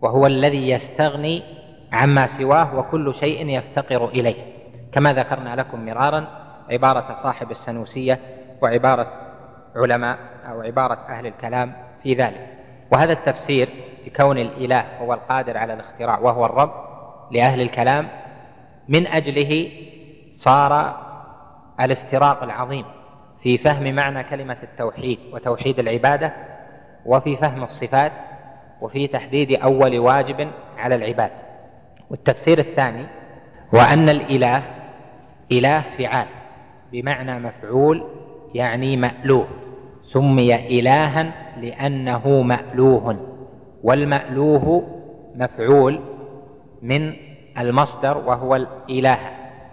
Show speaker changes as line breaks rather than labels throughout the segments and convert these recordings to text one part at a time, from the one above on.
وهو الذي يستغني عما سواه وكل شيء يفتقر إليه، كما ذكرنا لكم مرارا عبارة صاحب السنوسية وعبارة علماء أو عبارة أهل الكلام في ذلك. وهذا التفسير بكون الإله هو القادر على الاختراع وهو الرب لأهل الكلام من أجله صار الافتراق العظيم في فهم معنى كلمة التوحيد وتوحيد العبادة، وفي فهم الصفات، وفي تحديد أول واجب على العباد. والتفسير الثاني وأن الإله إله فعال بمعنى مفعول، يعني مألوه، سمي إلها لأنه مألوه، والمألوه مفعول من المصدر وهو الإله،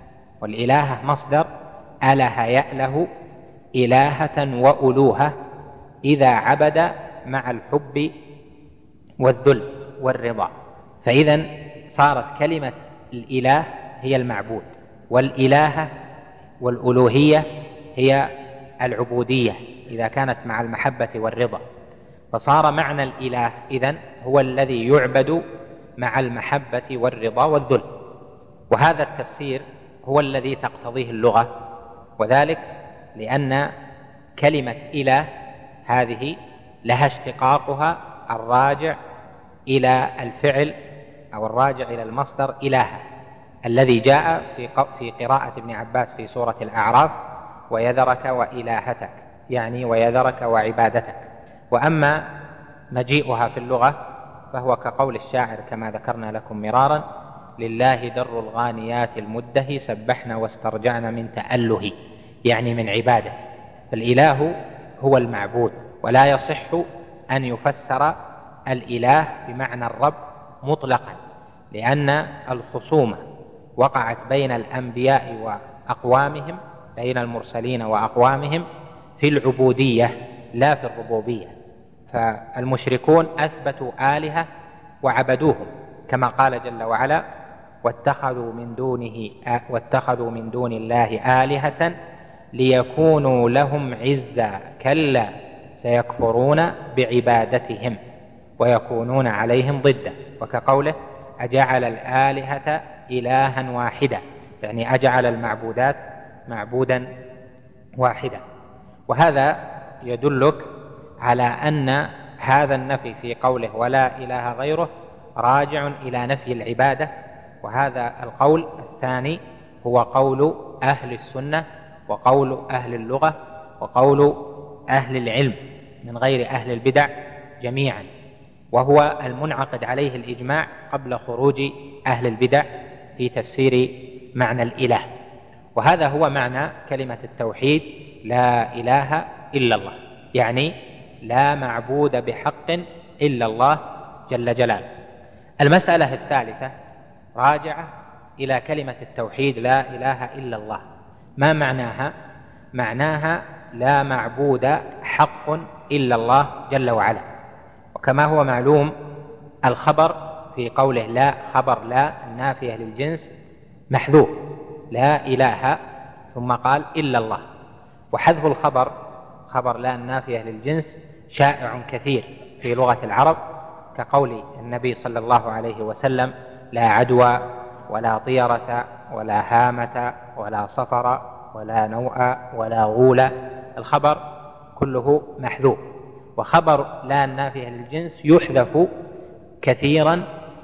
والإله مصدر أله يأله إلهة وألوهة إذا عبد مع الحب والذل والرضا. فإذا صارت كلمة الإله هي المعبود، والإلهة والألوهية هي العبودية إذا كانت مع المحبة والرضا، فصار معنى الإله إذن هو الذي يعبد مع المحبة والرضا والذل. وهذا التفسير هو الذي تقتضيه اللغة، وذلك لأن كلمة إله هذه لها اشتقاقها الراجع إلى الفعل أو الراجع إلى المصدر إلها، الذي جاء في قراءة ابن عباس في سورة الأعراف: ويذرك وإلهتك، يعني ويذرك وعبادتك. وأما مجيئها في اللغة فهو كقول الشاعر كما ذكرنا لكم مرارا: لله در الغانيات المده سبحنا واسترجعنا من تأله، يعني من عباده. فالإله هو المعبود، ولا يصح أن يفسر الإله بمعنى الرب مطلقا، لأن الخصومة وقعت بين الأنبياء وأقوامهم، بين المرسلين وأقوامهم في العبودية لا في الربوبية. فالمشركون أثبتوا آلهة وعبدوهم، كما قال جل وعلا: واتخذوا من دون الله آلهة ليكونوا لهم عزا كلا سيكفرون بعبادتهم ويكونون عليهم ضدا. وكقوله: أجعل الآلهة إلها واحدا، يعني أجعل المعبودات معبودا واحدا. وهذا يدلك على أن هذا النفي في قوله ولا إله غيره راجع إلى نفي العبادة. وهذا القول الثاني هو قول أهل السنة وقول أهل اللغة وقول أهل العلم من غير أهل البدع جميعا، وهو المنعقد عليه الإجماع قبل خروج أهل البدع في تفسير معنى الإله. وهذا هو معنى كلمة التوحيد: لا إله إلا الله، يعني لا معبود بحق إلا الله جل جلاله. المسألة الثالثة راجعة إلى كلمة التوحيد لا إله إلا الله. ما معناها؟ معناها لا معبود حق إلا الله جل وعلا. وكما هو معلوم الخبر في قوله لا، خبر لا النافية للجنس محذوف، لا إله ثم قال إلا الله. وحذف الخبر، خبر لا النافية للجنس، شائع كثير في لغة العرب، كقول النبي صلى الله عليه وسلم: لا عدوى ولا طيرة ولا هامة ولا صفر ولا نوء ولا غول. الخبر كله محذوف. وخبر لا النافية للجنس يحذف كثيرا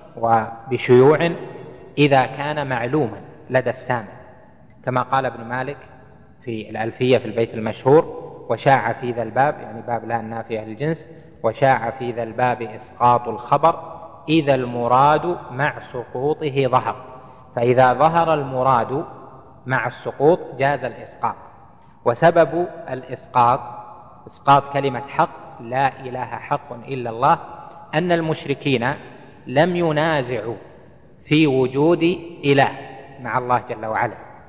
وبشيوع إذا كان معلوما لدى السامع، كما قال ابن مالك في الألفية في البيت المشهور: وشاع في ذا الباب، يعني باب لا النافية للجنس، وشاع في ذا الباب إسقاط الخبر إذا المراد مع سقوطه ظهر. فإذا ظهر المراد مع السقوط جاز الإسقاط. وسبب الإسقاط، إسقاط كلمة حق لا إله حق إلا الله، أن المشركين لم ينازعوا في وجود إله مع الله جل وعلا،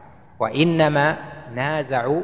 وإنما نازعوا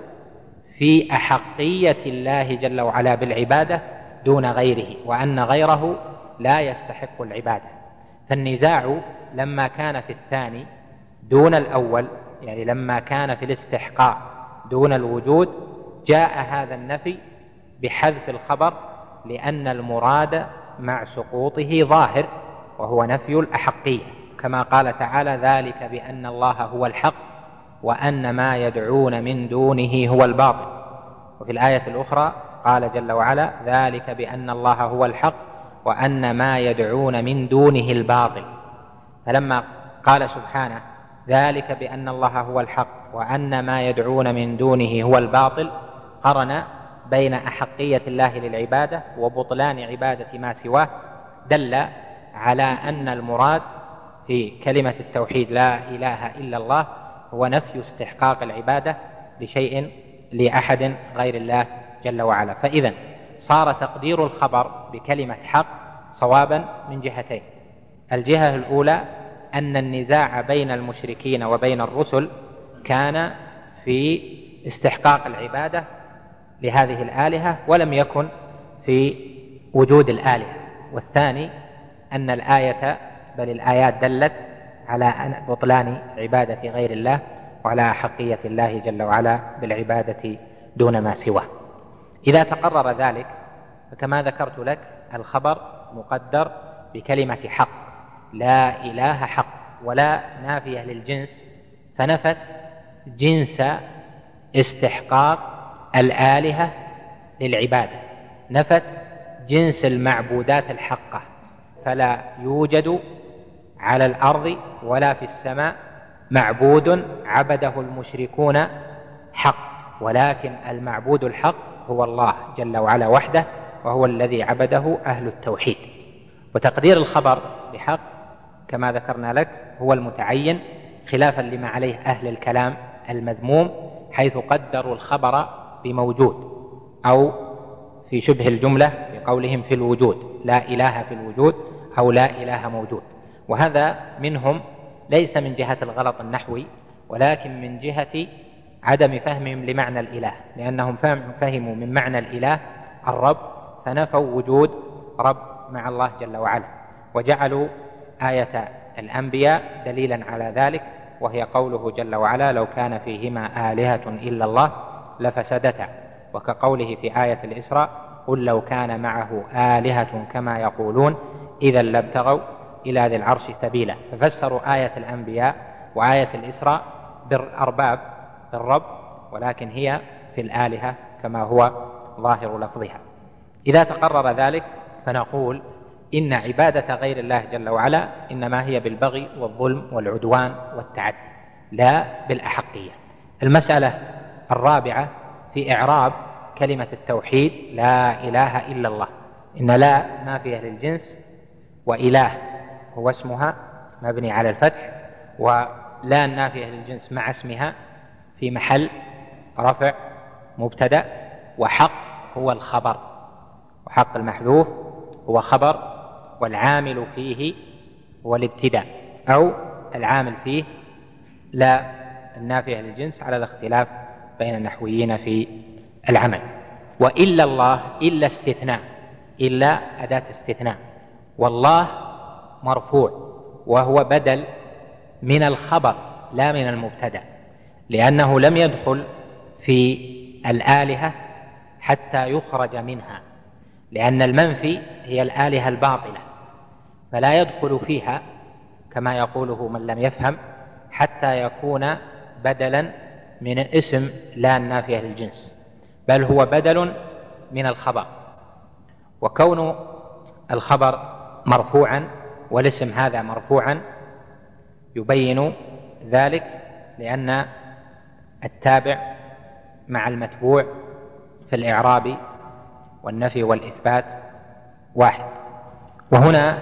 في أحقية الله جل وعلا بالعبادة دون غيره، وأن غيره لا يستحق العبادة. فالنزاع لما كان في الثاني دون الأول، يعني لما كان في الاستحقاق دون الوجود، جاء هذا النفي بحذف الخبر، لأن المراد مع سقوطه ظاهر، وهو نفي الأحقية، كما قال تعالى: ذلك بأن الله هو الحق وأن ما يدعون من دونه هو الباطل. وفي الآية الأخرى قال جل وعلا: ذلك بأن الله هو الحق وأن ما يدعون من دونه الباطل. فلما قال سبحانه: ذلك بأن الله هو الحق وأن ما يدعون من دونه هو الباطل، قرن بين أحقية الله للعبادة وبطلان عبادة ما سواه، دل على أن المراد في كلمة التوحيد لا إله إلا الله هو نفي استحقاق العبادة لأحد غير الله جل وعلا. فإذا صار تقدير الخبر بكلمة حق صوابا من جهتين: الجهة الأولى أن النزاع بين المشركين وبين الرسل كان في استحقاق العبادة لهذه الآلهة ولم يكن في وجود الآلهة. والثاني أن الآية بل الآيات دلت على بطلان عبادة غير الله وعلى أحقية الله جل وعلا بالعبادة دون ما سواه. إذا تقرر ذلك فكما ذكرت لك الخبر مقدر بكلمة حق، لا إله حق، ولا نافية للجنس، فنفت جنس استحقاق الآلهة للعبادة، نفت جنس المعبودات الحقة، فلا يوجد على الأرض ولا في السماء معبود عبده المشركون حق، ولكن المعبود الحق هو الله جل وعلا وحده، وهو الذي عبده أهل التوحيد. وتقدير الخبر بحق كما ذكرنا لك هو المتعين، خلافا لما عليه أهل الكلام المذموم، حيث قدروا الخبر بموجود أو في شبه الجملة بقولهم في الوجود، لا إله في الوجود أو لا إله موجود. وهذا منهم ليس من جهة الغلط النحوي، ولكن من جهة عدم فهمهم لمعنى الإله، لأنهم فهموا من معنى الإله الرب فنفوا وجود رب مع الله جل وعلا، وجعلوا آية الأنبياء دليلا على ذلك، وهي قوله جل وعلا: لو كان فيهما آلهة إلا الله لفسدتا، وكقوله في آية الإسراء: قل لو كان معه آلهة كما يقولون إذا لابتغوا إلى ذي العرش سبيلا. ففسروا آية الأنبياء وآية الإسراء بالأرباب بالرب، ولكن هي في الآلهة كما هو ظاهر لفظها. إذا تقرر ذلك فنقول إن عبادة غير الله جل وعلا إنما هي بالبغي والظلم والعدوان والتعدي، لا بالأحقية. المسألة الرابعة في إعراب كلمة التوحيد لا إله إلا الله. إن لا نافية للجنس، وإله هو اسمها مبني على الفتح، ولا نافية للجنس مع اسمها في محل رفع مبتدأ، وحق هو الخبر، وحق المحذوف هو خبر، والعامل فيه هو الابتداء، أو العامل فيه لا النافية للجنس على الاختلاف بين النحويين في العمل. وإلا الله إلا استثناء، إلا أداة استثناء، والله مرفوع وهو بدل من الخبر لا من المبتدأ، لأنه لم يدخل في الآلهة حتى يخرج منها، لأن المنفي هي الآلهة الباطلة، فلا يدخل فيها كما يقوله من لم يفهم حتى يكون بدلا من اسم لا النافية للجنس، بل هو بدل من الخبر. وكون الخبر مرفوعا والاسم هذا مرفوعا يبين ذلك، لأن التابع مع المتبوع في الإعراب والنفي والإثبات واحد. وهنا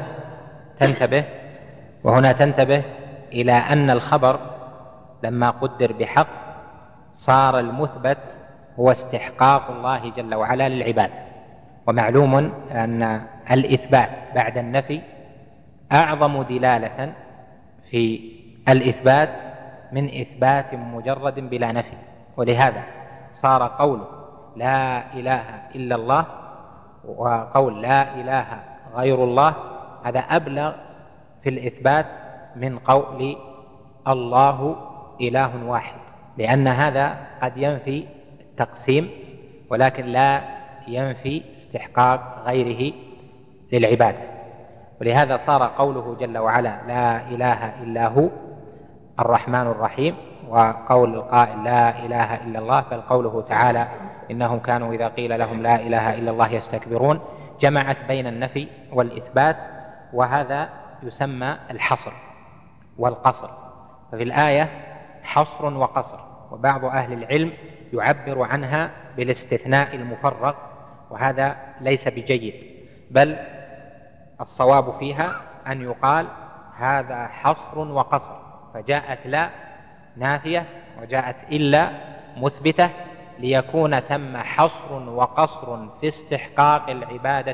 تنتبه إلى أن الخبر لما قدر بحق صار المثبت هو استحقاق الله جل وعلا للعباد. ومعلوم أن الإثبات بعد النفي أعظم دلالة في الإثبات من إثبات مجرد بلا نفي، ولهذا صار قول لا إله إلا الله وقول لا إله غير الله هذا أبلغ في الإثبات من قول الله إله واحد، لأن هذا قد ينفي التقسيم ولكن لا ينفي استحقاق غيره للعبادة. ولهذا صار قوله جل وعلا لا إله إلا هو الرحمن الرحيم، وقول القائل لا إله إلا الله، بل قوله تعالى إنهم كانوا إذا قيل لهم لا إله إلا الله يستكبرون، جمعت بين النفي والإثبات، وهذا يسمى الحصر والقصر. ففي الآية حصر وقصر، وبعض أهل العلم يعبر عنها بالاستثناء المفرغ، وهذا ليس بجيد، بل الصواب فيها أن يقال هذا حصر وقصر، فجاءت لا نافية وجاءت إلا مثبتة، ليكون ثم حصر وقصر في استحقاق العبادة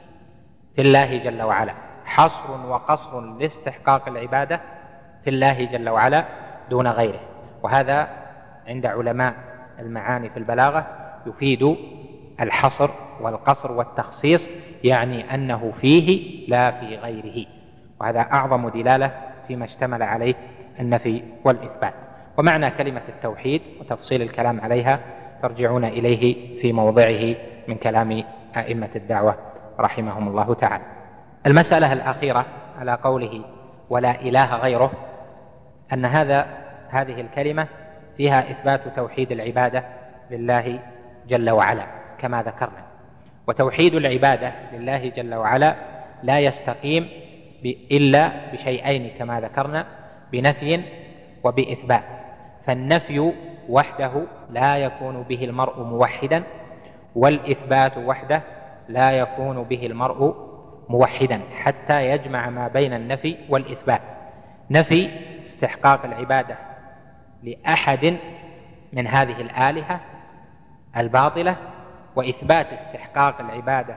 في الله جل وعلا، حصر وقصر لاستحقاق العبادة في الله جل وعلا دون غيره. وهذا عند علماء المعاني في البلاغة يفيد الحصر والقصر والتخصيص، يعني أنه فيه لا في غيره، وهذا أعظم دلالة فيما اشتمل عليه النفي والإثبات. ومعنى كلمة التوحيد وتفصيل الكلام عليها ترجعون إليه في موضعه من كلام أئمة الدعوة رحمهم الله تعالى. المسألة الأخيرة على قوله ولا إله غيره، أن هذه الكلمة فيها إثبات توحيد العبادة لله جل وعلا كما ذكرنا، وتوحيد العبادة لله جل وعلا لا يستقيم إلا بشيئين كما ذكرنا، بنفي وبإثبات. فالنفي وحده لا يكون به المرء موحدا، والإثبات وحده لا يكون به المرء موحدا، حتى يجمع ما بين النفي والإثبات. نفي استحقاق العبادة لأحد من هذه الآلهة الباطلة، وإثبات استحقاق العبادة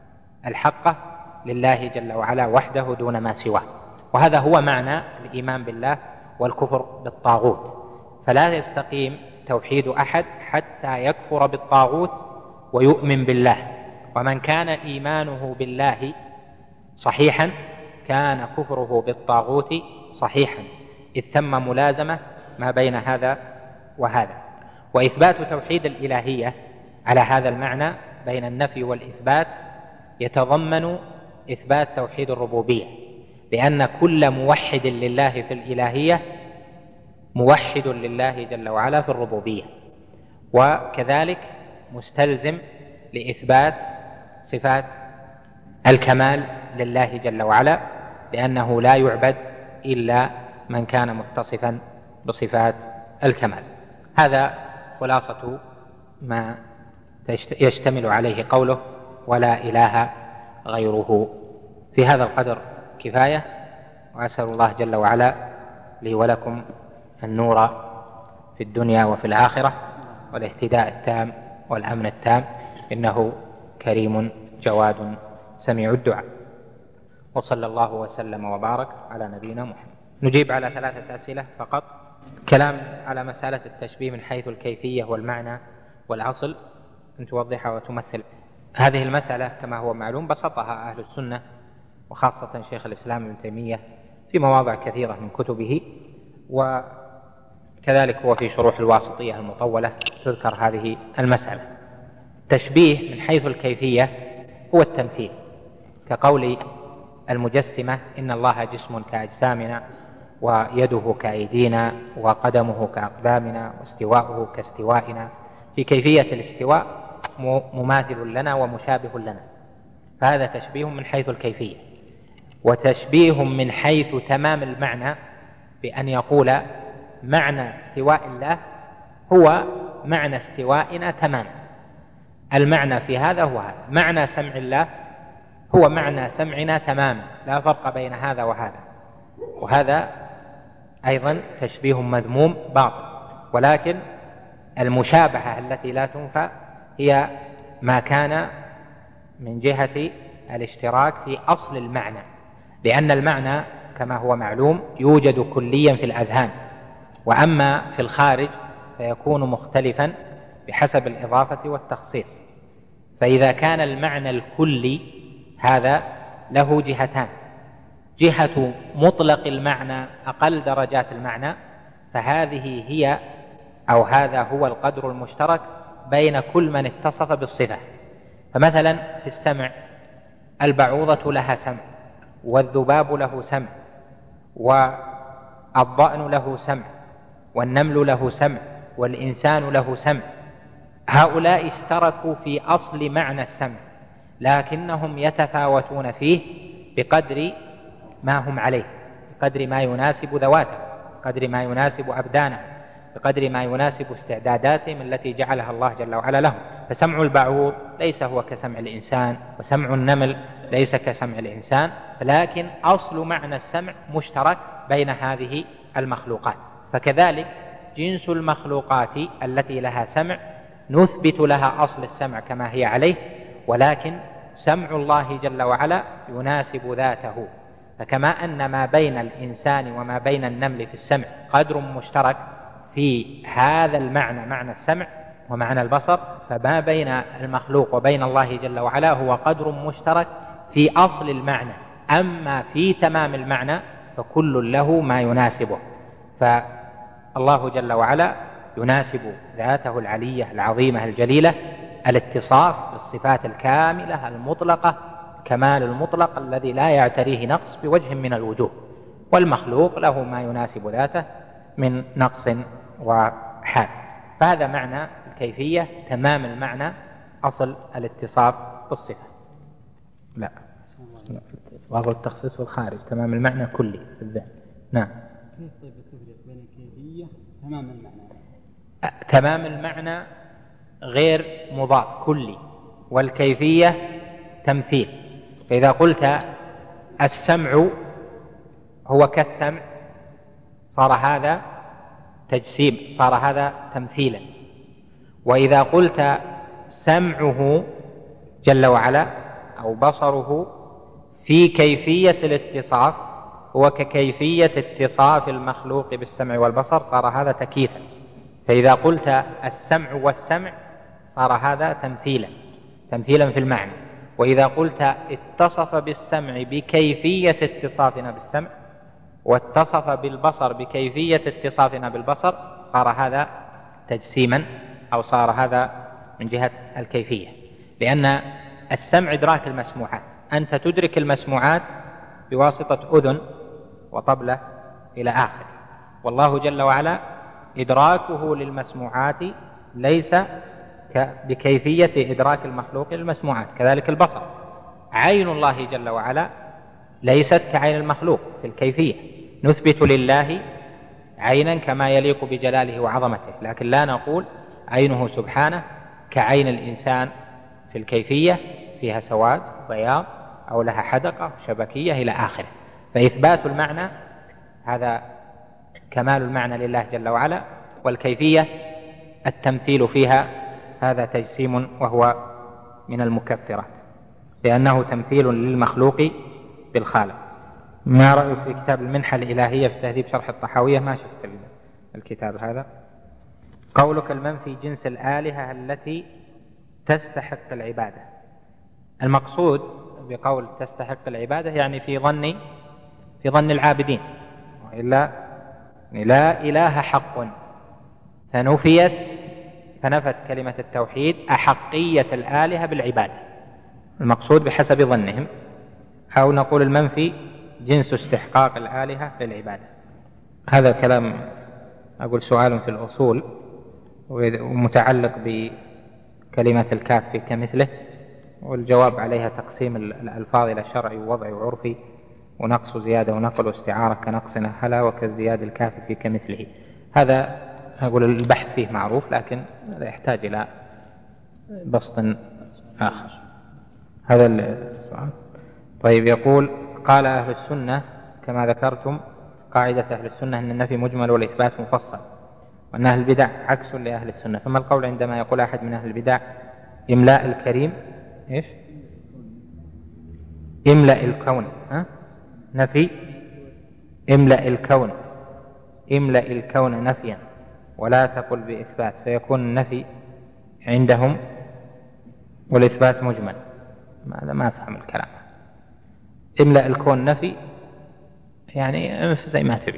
الحقة لله جل وعلا وحده دون ما سواه. وهذا هو معنى الإيمان بالله والكفر بالطاغوت. فلا يستقيم توحيد أحد حتى يكفر بالطاغوت ويؤمن بالله، ومن كان إيمانه بالله صحيحا كان كفره بالطاغوت صحيحا، إذ ثم ملازمة ما بين هذا وهذا. وإثبات توحيد الإلهية على هذا المعنى بين النفي والإثبات يتضمن إثبات توحيد الربوبية، لأن كل موحد لله في الإلهية موحد لله جل وعلا في الربوبية، وكذلك مستلزم لإثبات صفات الكمال لله جل وعلا، لأنه لا يعبد إلا من كان متصفا بصفات الكمال. هذا خلاصة ما يشتمل عليه قوله ولا إله غيره. في هذا القدر كفاية، وأسأل الله جل وعلا لي ولكم النور في الدنيا وفي الآخرة، والاهتداء التام والأمن التام، إنه كريم جواد سميع الدعاء. وصلى الله وسلم وبارك على نبينا محمد. نجيب على 3 أسئلة فقط. كلام على مسألة التشبيه من حيث الكيفية والمعنى والأصل، أن توضح وتمثل هذه المسألة كما هو معلوم بسطها أهل السنة، وخاصة شيخ الإسلام ابن تيمية في مواضع كثيرة من كتبه، وكذلك هو في شروح الواسطية المطولة تذكر هذه المسألة. التشبيه من حيث الكيفية هو التمثيل، كقول المجسمة إن الله جسم كأجسامنا، ويده كأيدينا، وقدمه كأقدامنا، واستواؤه كاستوائنا. في كيفية الاستواء مماثل لنا ومشابه لنا، فهذا تشبيه من حيث الكيفية. وتشبيه من حيث تمام المعنى، بأن يقول معنى استواء الله هو معنى استوائنا تماما. المعنى في هذا هو هذا، معنى سمع الله هو معنى سمعنا تماما، لا فرق بين هذا وهذا. وهذا أيضا تشبيه مذموم باطل، ولكن المشابهة التي لا تنفى هي ما كان من جهة الاشتراك في أصل المعنى، لأن المعنى كما هو معلوم يوجد كليا في الأذهان، وأما في الخارج فيكون مختلفا بحسب الإضافة والتخصيص. فإذا كان المعنى الكلي هذا له جهتان: جهة مطلق المعنى أقل درجات المعنى، فهذه هي أو هذا هو القدر المشترك بين كل من اتصف بالصفة. فمثلا في السمع البعوضة لها سمع، والذباب له سمع، والضأن له سمع، والنمل له سمع، والإنسان له سمع. هؤلاء اشتركوا في أصل معنى السمع، لكنهم يتفاوتون فيه بقدر ما هم عليه، بقدر ما يناسب ذواته، بقدر ما يناسب أبدانه، بقدر ما يناسب استعداداتهم التي جعلها الله جل وعلا لهم. فسمع البعوض ليس هو كسمع الإنسان، وسمع النمل ليس كسمع الإنسان، لكن أصل معنى السمع مشترك بين هذه المخلوقات. فكذلك جنس المخلوقات التي لها سمع نثبت لها أصل السمع كما هي عليه، ولكن سمع الله جل وعلا يناسب ذاته. فكما أن ما بين الإنسان وما بين النمل في السمع قدر مشترك في هذا المعنى، معنى السمع ومعنى البصر، فما بين المخلوق وبين الله جل وعلا هو قدر مشترك في أصل المعنى. أما في تمام المعنى فكل له ما يناسبه. فالله جل وعلا يناسب ذاته العلية العظيمة الجليلة الاتصاف بالصفات الكاملة المطلقة، كمال المطلق الذي لا يعتريه نقص بوجه من الوجوه، والمخلوق له ما يناسب ذاته من نقص وحال. فهذا معنى الكيفية، تمام المعنى، أصل الاتصاف بالصفة. لا وهو التخصيص والخارج، تمام المعنى كلي في الذهن. نعم.
كيف طيب تفرق بين الكيفية تمام المعنى؟
تمام المعنى غير مضاد كلي، والكيفية تمثيل. فإذا قلت السمع هو كالسمع صار هذا تجسيم، صار هذا تمثيلا. وإذا قلت سمعه جل وعلا أو بصره في كيفية الاتصاف هو ككيفية اتصاف المخلوق بالسمع والبصر صار هذا تكييفا. فإذا قلت السمع والسمع صار هذا تمثيلا في المعنى. وإذا قلت اتصف بالسمع بكيفية اتصافنا بالسمع واتصف بالبصر بكيفية اتصافنا بالبصر صار هذا تجسيما، أو صار هذا من جهة الكيفية. لأن السمع إدراك المسموعات، أنت تدرك المسموعات بواسطة أذن وطبلة إلى آخر، والله جل وعلا إدراكه للمسموعات ليس بكيفية إدراك المخلوق للمسموعات. كذلك البصر، عين الله جل وعلا ليست كعين المخلوق في الكيفية، نثبت لله عينا كما يليق بجلاله وعظمته، لكن لا نقول عينه سبحانه كعين الإنسان في الكيفية، فيها سواد بياض أو لها حدقة شبكية إلى آخره. فإثبات المعنى هذا كمال المعنى لله جل وعلا، والكيفية التمثيل فيها هذا تجسيم وهو من المكفرات، لأنه تمثيل للمخلوق بالخالق. ما رأيك في كتاب المنحة الإلهية في تهذيب شرح الطحاوية؟ ما شفت الكتاب هذا. قولك المنفي جنس الآلهة التي تستحق العبادة، المقصود بقول تستحق العبادة يعني في ظن العابدين، وإلا لا إله حق، فنفت كلمة التوحيد أحقية الآلهة بالعبادة، المقصود بحسب ظنهم. أو نقول المنفي جنس استحقاق الآلهة للعبادة. هذا كلام أقول سؤال في الأصول ومتعلق بكلمة الكاف في كمثله، والجواب عليها تقسيم الألفاظ إلى شرعي ووضعي وعرفي، ونقص زيادة ونقل واستعارة كنقص نحلا وكازدياد الكاف في كمثله. هذا أقول البحث فيه معروف، لكن هذا يحتاج إلى بسط آخر. هذا السؤال. طيب، يقول قال أهل السنة كما ذكرتم قاعدة أهل السنة أن النفي مجمل والإثبات مفصل، وأن أهل البدع عكس لأهل السنة. فما القول عندما يقول أحد من أهل البدع إملاء الكريم إيش؟ إملأ الكون، نفي إملأ الكون نفيا ولا تقل بإثبات، فيكون النفي عندهم والإثبات مجمل. ماذا ما أفهم الكلام. إملأ الكون نفي يعني زي ما تبي،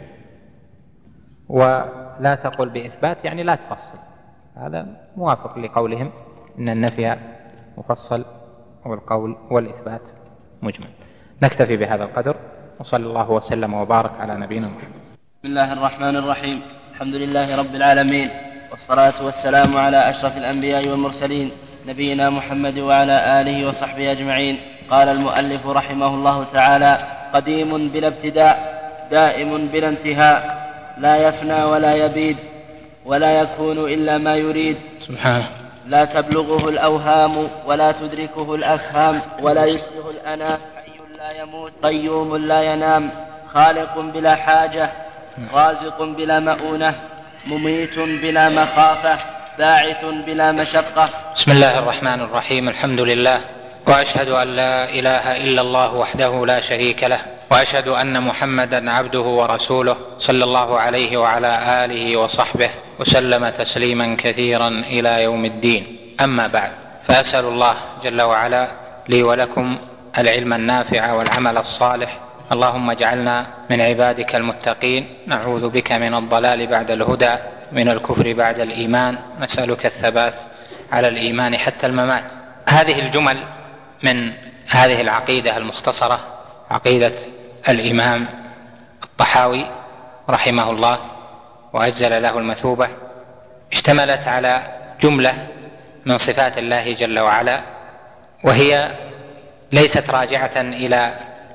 ولا تقل بإثبات يعني لا تفصل. هذا موافق لقولهم إن النفي مفصل والقول والإثبات مجمل. نكتفي بهذا القدر، وصلى الله وسلم وبارك على نبينا محمد.
بسم الله الرحمن الرحيم. الحمد لله رب العالمين، والصلاة والسلام على أشرف الأنبياء والمرسلين نبينا محمد وعلى آله وصحبه أجمعين. قال المؤلف رحمه الله تعالى: قديم بلا ابتداء، دائم بلا انتهاء، لا يفنى ولا يبيد، ولا يكون إلا ما يريد
سبحانه،
لا تبلغه الأوهام ولا تدركه الأفهام، ولا يشبه الأنام، حي لا يموت، قيوم لا ينام، خالق بلا حاجة، رازق بلا مؤونة، مميت بلا مخافة، باعث بلا مشقة.
بسم الله الرحمن الرحيم. الحمد لله، وأشهد أن لا إله إلا الله وحده لا شريك له، وأشهد أن محمدا عبده ورسوله صلى الله عليه وعلى آله وصحبه وسلم تسليما كثيرا إلى يوم الدين. أما بعد، فأسأل الله جل وعلا لي ولكم العلم النافع والعمل الصالح. اللهم اجعلنا من عبادك المتقين، نعوذ بك من الضلال بعد الهدى، من الكفر بعد الإيمان، نسألك الثبات على الإيمان حتى الممات. هذه الجمل من هذه العقيدة المختصرة، عقيدة الإمام الطحاوي رحمه الله وأجزل له المثوبة، اشتملت على جملة من صفات الله جل وعلا، وهي ليست راجعة إلى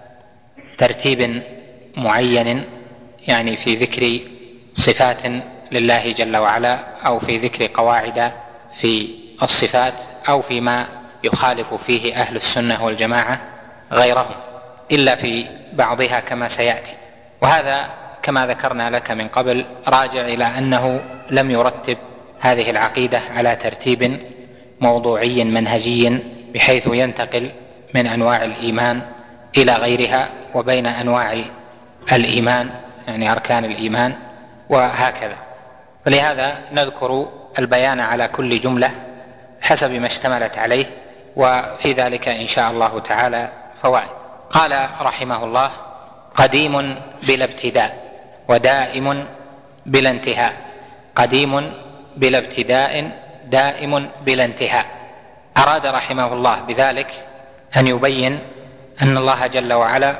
ترتيب معين، يعني في ذكر صفات لله جل وعلا، أو في ذكر قواعد في الصفات، أو فيما يخالف فيه أهل السنة والجماعة غيرهم، إلا في بعضها كما سيأتي. وهذا كما ذكرنا لك من قبل راجع إلى أنه لم يرتب هذه العقيدة على ترتيب موضوعي منهجي بحيث ينتقل من أنواع الإيمان إلى غيرها، وبين أنواع الإيمان يعني أركان الإيمان، وهكذا. ولهذا نذكر البيان على كل جملة حسب ما اشتملت عليه، وفي ذلك إن شاء الله تعالى فوائد. قال رحمه الله: قديم بلا ابتداء، ودائم بلا انتهاء. قديم بلا ابتداء، دائم بلا انتهاء. أراد رحمه الله بذلك أن يبين أن الله جل وعلا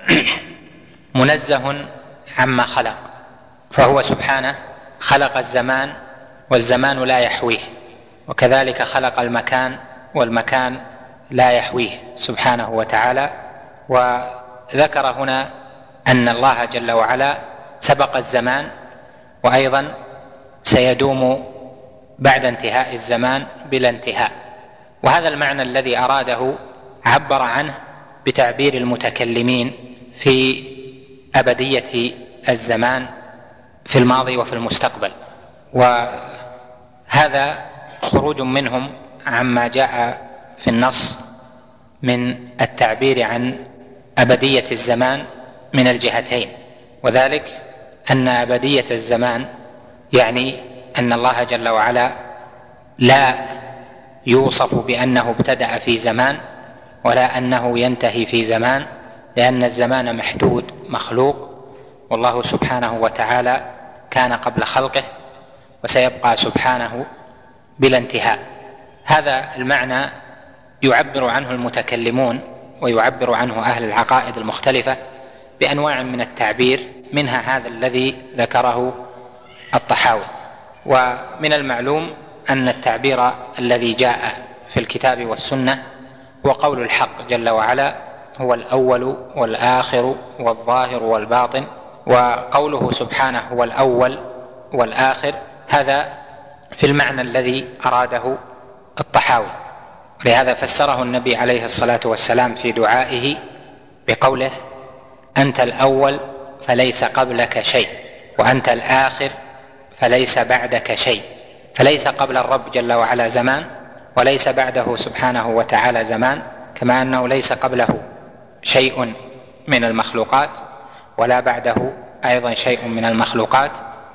منزه عما خلق، فهو سبحانه خلق الزمان والزمان لا يحويه، وكذلك خلق المكان والمكان لا يحويه سبحانه وتعالى. وذكر هنا أن الله جل وعلا سبق الزمان، وأيضا سيدوم بعد انتهاء الزمان بلا انتهاء. وهذا المعنى الذي أراده عبر عنه بتعبير المتكلمين في أبدية الزمان في الماضي وفي المستقبل، وهذا خروج منهم عما جاء في النص من التعبير عن أبدية الزمان من الجهتين، وذلك أن أبدية الزمان يعني أن الله جل وعلا لا يوصف بأنه ابتدأ في زمان ولا أنه ينتهي في زمان، لأن الزمان محدود مخلوق، والله سبحانه وتعالى كان قبل خلقه وسيبقى سبحانه بلا انتهاء. هذا المعنى يعبر عنه المتكلمون ويعبر عنه أهل العقائد المختلفة بأنواع من التعبير، منها هذا الذي ذكره الطحاوي. ومن المعلوم أن التعبير الذي جاء في الكتاب والسنة هو قول الحق جل وعلا: هو الأول والآخر والظاهر والباطن. وقوله سبحانه هو الأول والآخر هذا في المعنى الذي أراده الطحاوي، لهذا فسره النبي عليه الصلاة والسلام في دعائه بقوله: أنت الأول فليس قبلك شيء، وأنت الآخر فليس بعدك شيء. فليس قبل الرب جل وعلا زمان، وليس بعده سبحانه وتعالى زمان، كما أنه ليس قبله شيء من المخلوقات ولا بعده أيضا شيء من المخلوقات.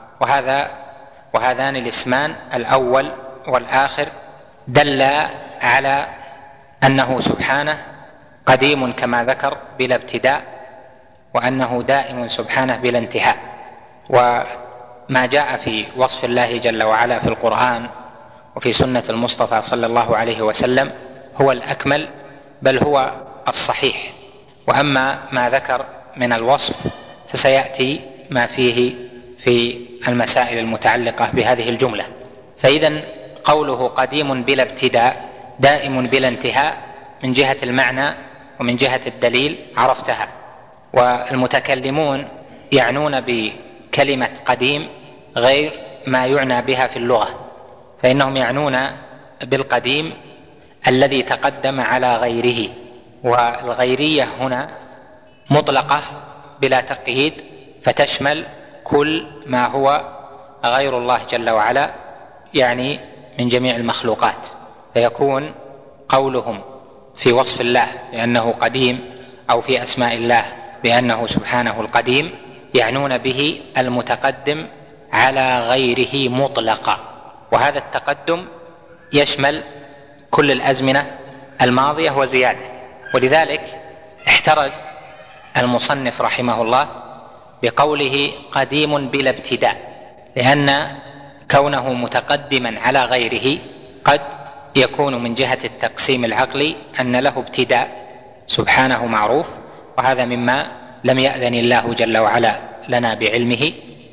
وهذان الاسمان الأول والآخر دل على أنه سبحانه قديم كما ذكر بلا ابتداء، وأنه دائم سبحانه بلا انتهاء. وما جاء في وصف الله جل وعلا في القرآن وفي سنة المصطفى صلى الله عليه وسلم هو الأكمل، بل هو الصحيح، وأما ما ذكر من الوصف فسيأتي ما فيه في المسائل المتعلقة بهذه الجملة. فإذن قوله قديم بلا ابتداء دائم بلا انتهاء من جهة المعنى ومن جهة الدليل عرفتها. والمتكلمون يعنون بكلمة قديم غير ما يعنى بها في اللغة، فإنهم يعنون بالقديم الذي تقدم على غيره، والغيرية هنا مطلقة بلا تقييد فتشمل كل ما هو غير الله جل وعلا، يعني من جميع المخلوقات. فيكون قولهم في وصف الله بأنه قديم أو في أسماء الله بأنه سبحانه القديم يعنون به المتقدم على غيره مطلقا، وهذا التقدم يشمل كل الأزمنة الماضية وزيادة. ولذلك احترز المصنف رحمه الله بقوله قديم بلا ابتداء، لأن كونه متقدما على غيره قد يكون من جهة التقسيم العقلي أن له ابتداء سبحانه معروف، وهذا مما لم يأذن الله جل وعلا لنا بعلمه،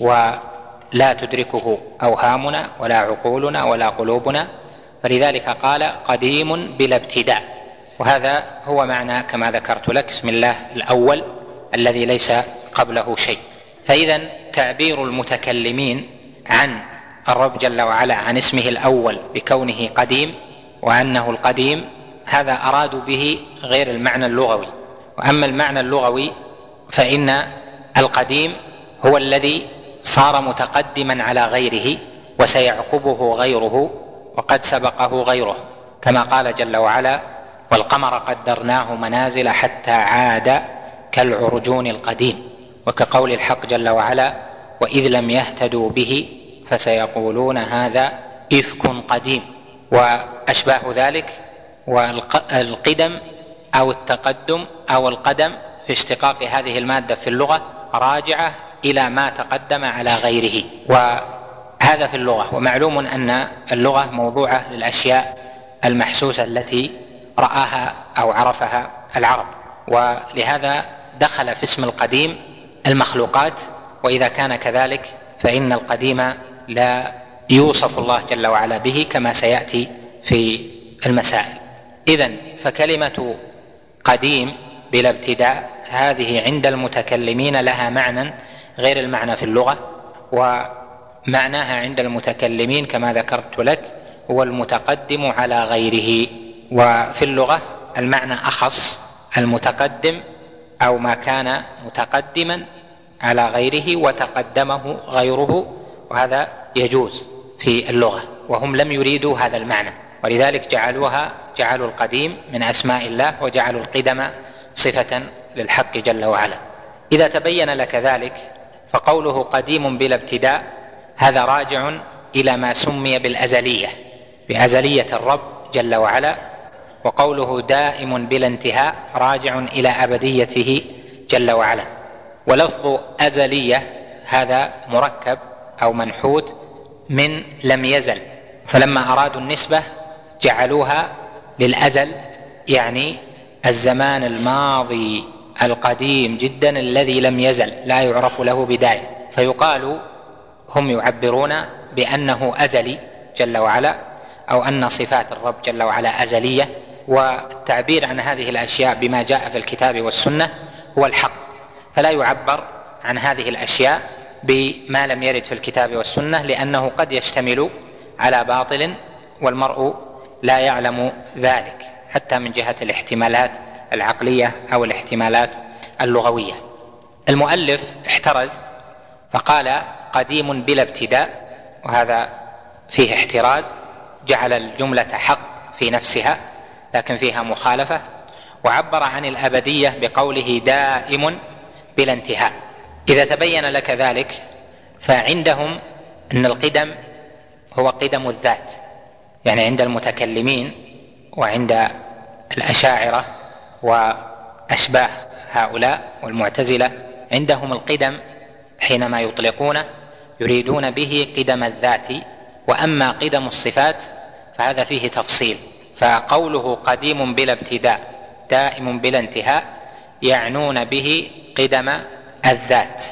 ولا تدركه أوهامنا ولا عقولنا ولا قلوبنا، فلذلك قال قديم بلا ابتداء. وهذا هو معنى كما ذكرت لك اسم الله الأول الذي ليس قبله شيء. فإذا تعبير المتكلمين عن الرب جل وعلا عن اسمه الأول بكونه قديم وأنه القديم، هذا أرادوا به غير المعنى اللغوي. وأما المعنى اللغوي فإن القديم هو الذي صار متقدما على غيره وسيعقبه غيره وقد سبقه غيره، كما قال جل وعلا والقمر قدرناه منازل حتى عاد كالعرجون القديم، وكقول الحق جل وعلا وإذ لم يهتدوا به فسيقولون هذا إفك قديم، وأشباه ذلك. والقدم أو التقدم أو القدم في اشتقاق هذه المادة في اللغة راجعة إلى ما تقدم على غيره، وهذا في اللغة. ومعلوم أن اللغة موضوعة للأشياء المحسوسة التي رآها أو عرفها العرب، ولهذا دخل في اسم القديم المخلوقات، وإذا كان كذلك فإن القديم لا يوصف الله جل وعلا به كما سيأتي في المسائل. إذن فكلمة قديم بلا ابتداء هذه عند المتكلمين لها معنى غير المعنى في اللغة، ومعناها عند المتكلمين كما ذكرت لك هو المتقدم على غيره. وفي اللغة المعنى أخص، المتقدم أو ما كان متقدما على غيره وتقدمه غيره، وهذا يجوز في اللغة، وهم لم يريدوا هذا المعنى، ولذلك جعلوا القديم من أسماء الله وجعلوا القدم صفة للحق جل وعلا. إذا تبين لك ذلك فقوله قديم بلا ابتداء هذا راجع إلى ما سمي بالأزلية، بأزلية الرب جل وعلا، وقوله دائم بلا انتهاء راجع إلى أبديته جل وعلا. ولفظ أزلية هذا مركب أو منحوت من لم يزل، فلما أرادوا النسبة جعلوها للأزل، يعني الزمان الماضي القديم جدا الذي لم يزل لا يعرف له بداية، فيقال هم يعبرون بأنه أزلي جل وعلا، أو أن صفات الرب جل وعلا أزلية. والتعبير عن هذه الأشياء بما جاء في الكتاب والسنة هو الحق، فلا يعبر عن هذه الأشياء بما لم يرد في الكتاب والسنة، لأنه قد يشتمل على باطل والمرء لا يعلم ذلك حتى من جهة الاحتمالات العقلية أو الاحتمالات اللغوية. المؤلف احترز فقال قديم بلا ابتداء، وهذا فيه احتراز، جعل الجملة حق في نفسها لكن فيها مخالفة، وعبر عن الأبدية بقوله دائم بلا انتهاء. إذا تبين لك ذلك فعندهم أن القدم هو قدم الذات، يعني عند المتكلمين وعند الأشاعرة وأشباه هؤلاء والمعتزلة عندهم القدم حينما يطلقونه يريدون به قدم الذات، وأما قدم الصفات فهذا فيه تفصيل. فقوله قديم بلا ابتداء دائم بلا انتهاء يعنون به قدم الذات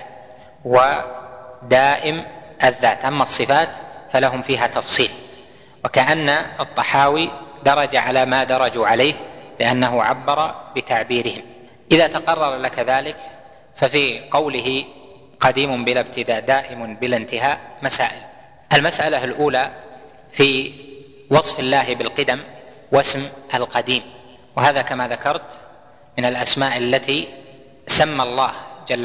ودائم الذات، أما الصفات فلهم فيها تفصيل، وكأن الطحاوي درج على ما درجوا عليه لأنه عبر بتعبيرهم. إذا تقرر لك ذلك ففي قوله قديم بلا ابتداء دائم بلا انتهاء مسائل. المسألة الأولى في وصف الله بالقدم واسم القديم، وهذا كما ذكرت من الأسماء التي سمى الله جل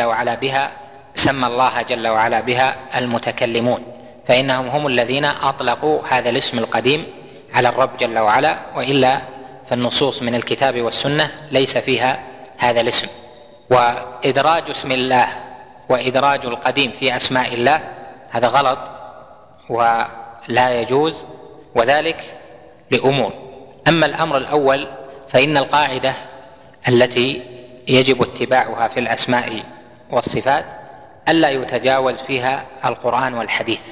وعلا بها المتكلمون، فإنهم هم الذين أطلقوا هذا الاسم القديم على الرب جل وعلا، وإلا فالنصوص من الكتاب والسنة ليس فيها هذا الاسم. وإدراج اسم الله وإدراج القديم في أسماء الله هذا غلط ولا يجوز، وذلك لأمور. أما الأمر الأول فإن القاعدة التي يجب اتباعها في الأسماء والصفات ألا يتجاوز فيها القرآن والحديث،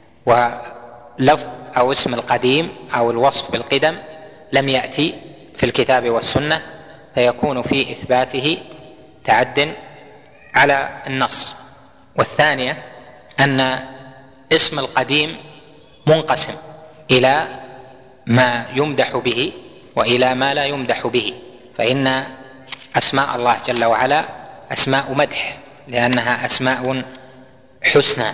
ولفظ أو اسم القديم أو الوصف بالقدم لم يأتي في الكتاب والسنة، فيكون في إثباته تعد على النص. والثانية أن اسم القديم منقسم إلى ما يمدح به وإلى ما لا يمدح به، فإن أسماء الله جل وعلا أسماء مدح لأنها أسماء حسنى،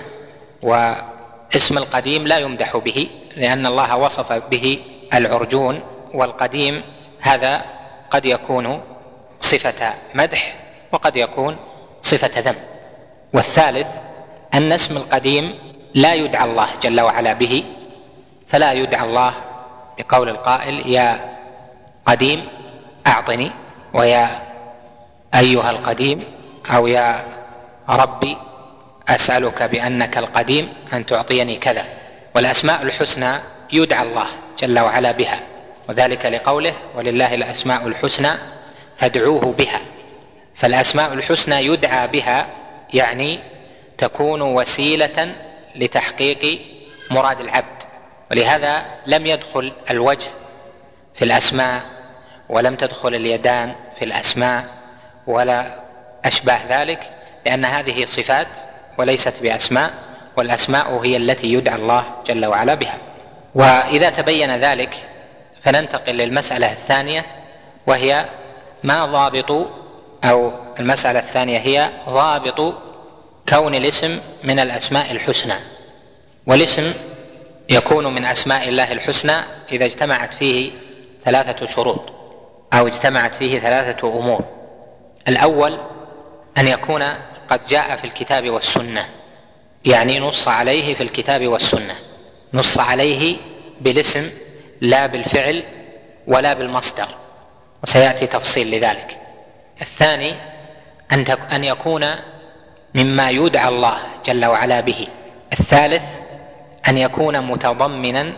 واسم القديم لا يمدح به لأن الله وصف به العرجون، والقديم هذا قد يكون صفة مدح وقد يكون صفة ذم. والثالث أن اسم القديم لا يدعى الله جل وعلا به، فلا يدعى الله بقول القائل يا قديم أعطني، ويا أيها القديم، أو يا ربي أسألك بأنك القديم أن تعطيني كذا. والأسماء الحسنى يدعى الله جل وعلا بها، وذلك لقوله ولله الأسماء الحسنى فادعوه بها. فالأسماء الحسنى يدعى بها يعني تكون وسيلة لتحقيق مراد العبد، ولهذا لم يدخل الوجه في الأسماء ولم تدخل اليدان في الأسماء ولا أشباه ذلك، لأن هذه صفات وليست بأسماء، والأسماء هي التي يدعى الله جل وعلا بها. وإذا تبين ذلك فننتقل للمسألة الثانية، وهي ما ضابط، أو المسألة الثانية هي ضابط كون الاسم من الأسماء الحسنى. والاسم يكون من أسماء الله الحسنى إذا اجتمعت فيه 3 شروط أو اجتمعت فيه 3 أمور. الأول أن يكون قد جاء في الكتاب والسنة، يعني نص عليه في الكتاب والسنة، نص عليه بالاسم لا بالفعل ولا بالمصدر، وسيأتي تفصيل لذلك. الثاني أن يكون مما يدعى الله جل وعلا به. الثالث أن يكون متضمنا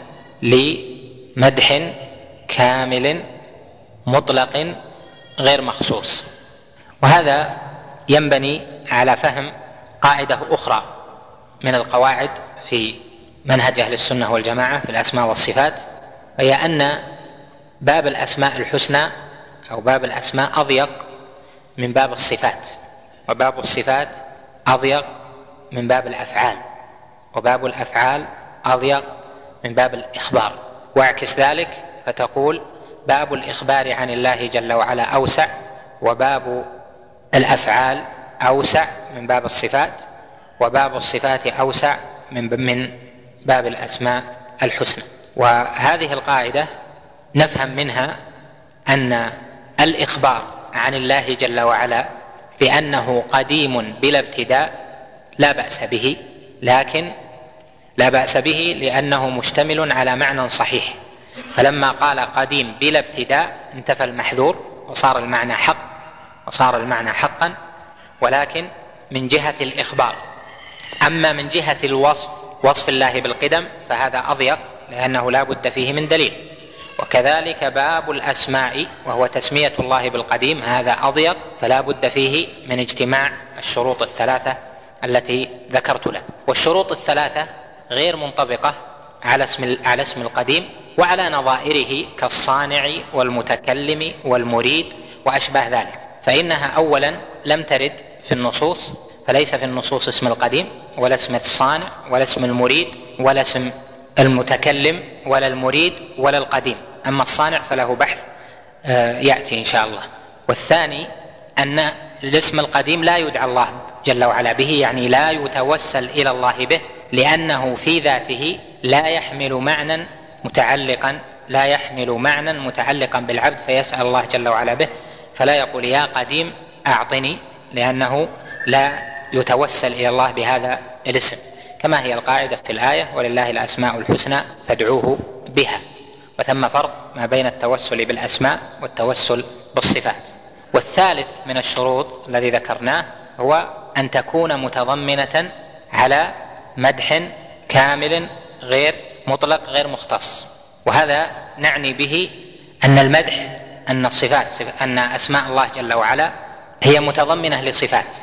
لمدح كامل مطلق غير مخصوص. وهذا ينبني على فهم قاعدة أخرى من القواعد في منهج أهل السنة والجماعة في الأسماء والصفات، وهي أن باب الأسماء الحسنى أو باب الأسماء أضيق من باب الصفات، وباب الصفات أضيق من باب الأفعال، وباب الأفعال أضيق من باب الإخبار. واعكس ذلك فتقول باب الإخبار عن الله جل وعلا أوسع، وباب الأفعال أوسع من باب الصفات، وباب الصفات أوسع من باب الأسماء الحسنى. وهذه القاعدة نفهم منها أن الإخبار عن الله جل وعلا بأنه قديم بلا ابتداء لا بأس به، لكن لا بأس به لأنه مشتمل على معنى صحيح، فلما قال قديم بلا ابتداء انتفى المحذور وصار المعنى حق وصار المعنى حقا، ولكن من جهة الإخبار. أما من جهة الوصف، وصف الله بالقدم، فهذا أضيق لأنه لا بد فيه من دليل. وكذلك باب الأسماء وهو تسمية الله بالقديم، هذا أضيق فلا بد فيه من اجتماع الشروط الثلاثة التي ذكرت لك. والشروط الثلاثة غير منطبقة على اسم القديم وعلى نظائره كالصانع والمتكلم والمريد وأشباه ذلك، فإنها أولا لم ترد في النصوص، فليس في النصوص اسم القديم ولا اسم الصانع ولا اسم المريد ولا اسم المتكلم ولا المريد ولا القديم. أما الصانع فله بحث يأتي إن شاء الله. والثاني أن الاسم القديم لا يدعى الله جل وعلا به، يعني لا يتوسل إلى الله به، لأنه في ذاته لا يحمل معنى متعلقا بالعبد فيسأل الله جل وعلا به، فلا يقول يا قديم أعطني، لأنه لا يتوسل إلى الله بهذا الاسم، كما هي القاعدة في الآية ولله الأسماء الحسنى فادعوه بها. وثم فرق ما بين التوسل بالأسماء والتوسل بالصفات. والثالث من الشروط الذي ذكرناه هو أن تكون متضمنة على مدح كامل غير مطلق غير مختص. وهذا نعني به أن المدح أن أسماء الله جل وعلا هي متضمنة لصفات،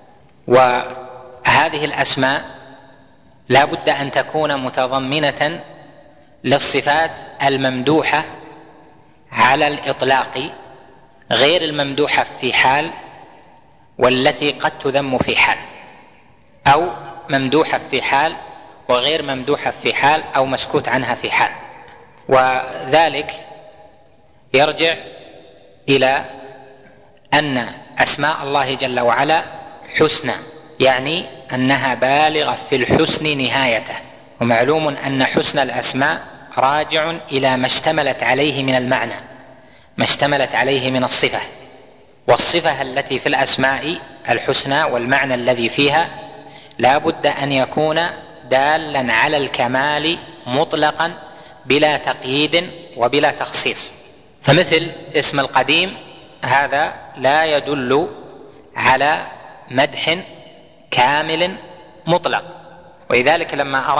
وهذه الأسماء لا بد أن تكون متضمنة للصفات الممدوحة على الإطلاق غير الممدوحة في حال، والتي قد تذم في حال، أو ممدوحة في حال وغير ممدوحة في حال، أو مسكوت عنها في حال. وذلك يرجع إلى أن أسماء الله جل وعلا حسنى، يعني أنها بالغة في الحسن نهايته. ومعلوم أن حسن الأسماء راجع إلى ما اشتملت عليه من المعنى، ما اشتملت عليه من الصفة. والصفة التي في الأسماء الحسنى والمعنى الذي فيها لا بد أن يكون دالا على الكمال مطلقا بلا تقييد وبلا تخصيص. فمثل اسم القديم هذا لا يدل على مدح كامل مطلق. ولذلك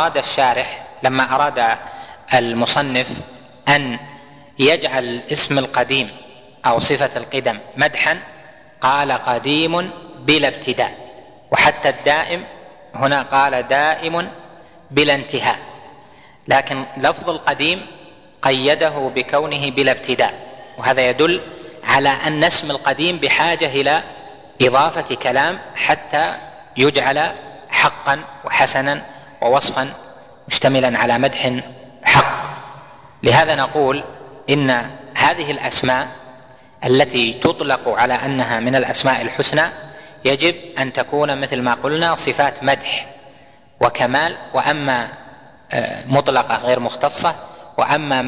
لما أراد المصنف أن يجعل اسم القديم أو صفة القدم مدحا قال قديم بلا ابتداء، وحتى الدائم هنا قال دائم بلا انتهاء، لكن لفظ القديم قيده بكونه بلا ابتداء، وهذا يدل على أن اسم القديم بحاجة إلى إضافة كلام حتى يجعل حقا وحسنا ووصفا مشتملا على مدح حق. لهذا نقول إن هذه الأسماء التي تطلق على أنها من الأسماء الحسنى يجب أن تكون مثل ما قلنا صفات مدح وكمال، وأما مطلقة غير مختصة، وأما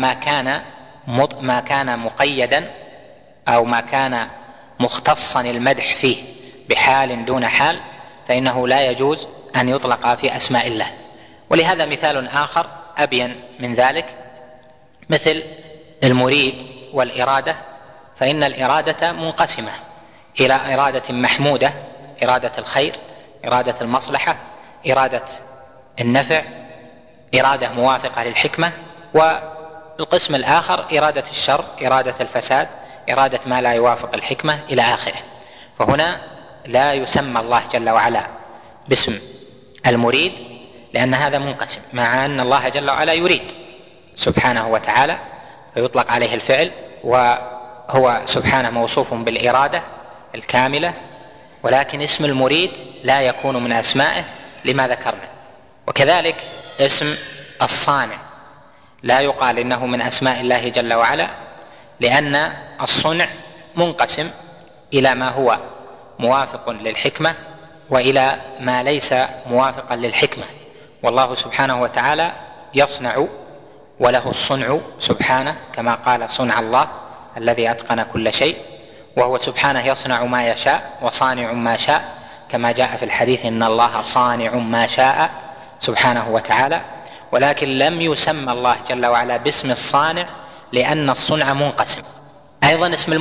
ما كان مقيدا أو ما كان مختصا المدح فيه بحال دون حال فإنه لا يجوز أن يطلق في أسماء الله. ولهذا مثال آخر أبين من ذلك مثل المريد والإرادة، فإن الإرادة منقسمة إلى إرادة محمودة، إرادة الخير، إرادة المصلحة، إرادة النفع، إرادة موافقة للحكمة، والقسم الآخر إرادة الشر، إرادة الفساد، إرادة ما لا يوافق الحكمة إلى آخره. فهنا لا يسمى الله جل وعلا باسم المريد لأن هذا منقسم، مع أن الله جل وعلا يريد سبحانه وتعالى فيطلق عليه الفعل، وهو سبحانه موصوف بالإرادة الكاملة، ولكن اسم المريد لا يكون من أسمائه لما ذكرنا. وكذلك اسم الصانع لا يقال إنه من أسماء الله جل وعلا، لأن الصنع منقسم إلى ما هو موافق للحكمة وإلى ما ليس موافقا للحكمة، والله سبحانه وتعالى يصنع وله الصنع سبحانه، كما قال صنع الله الذي أتقن كل شيء، وهو سبحانه يصنع ما يشاء وصانع ما شاء، كما جاء في الحديث إن الله صانع ما شاء سبحانه وتعالى. ولكن لم يسمى الله جل وعلا باسم الصانع لأن الصنع منقسم. أيضا اسم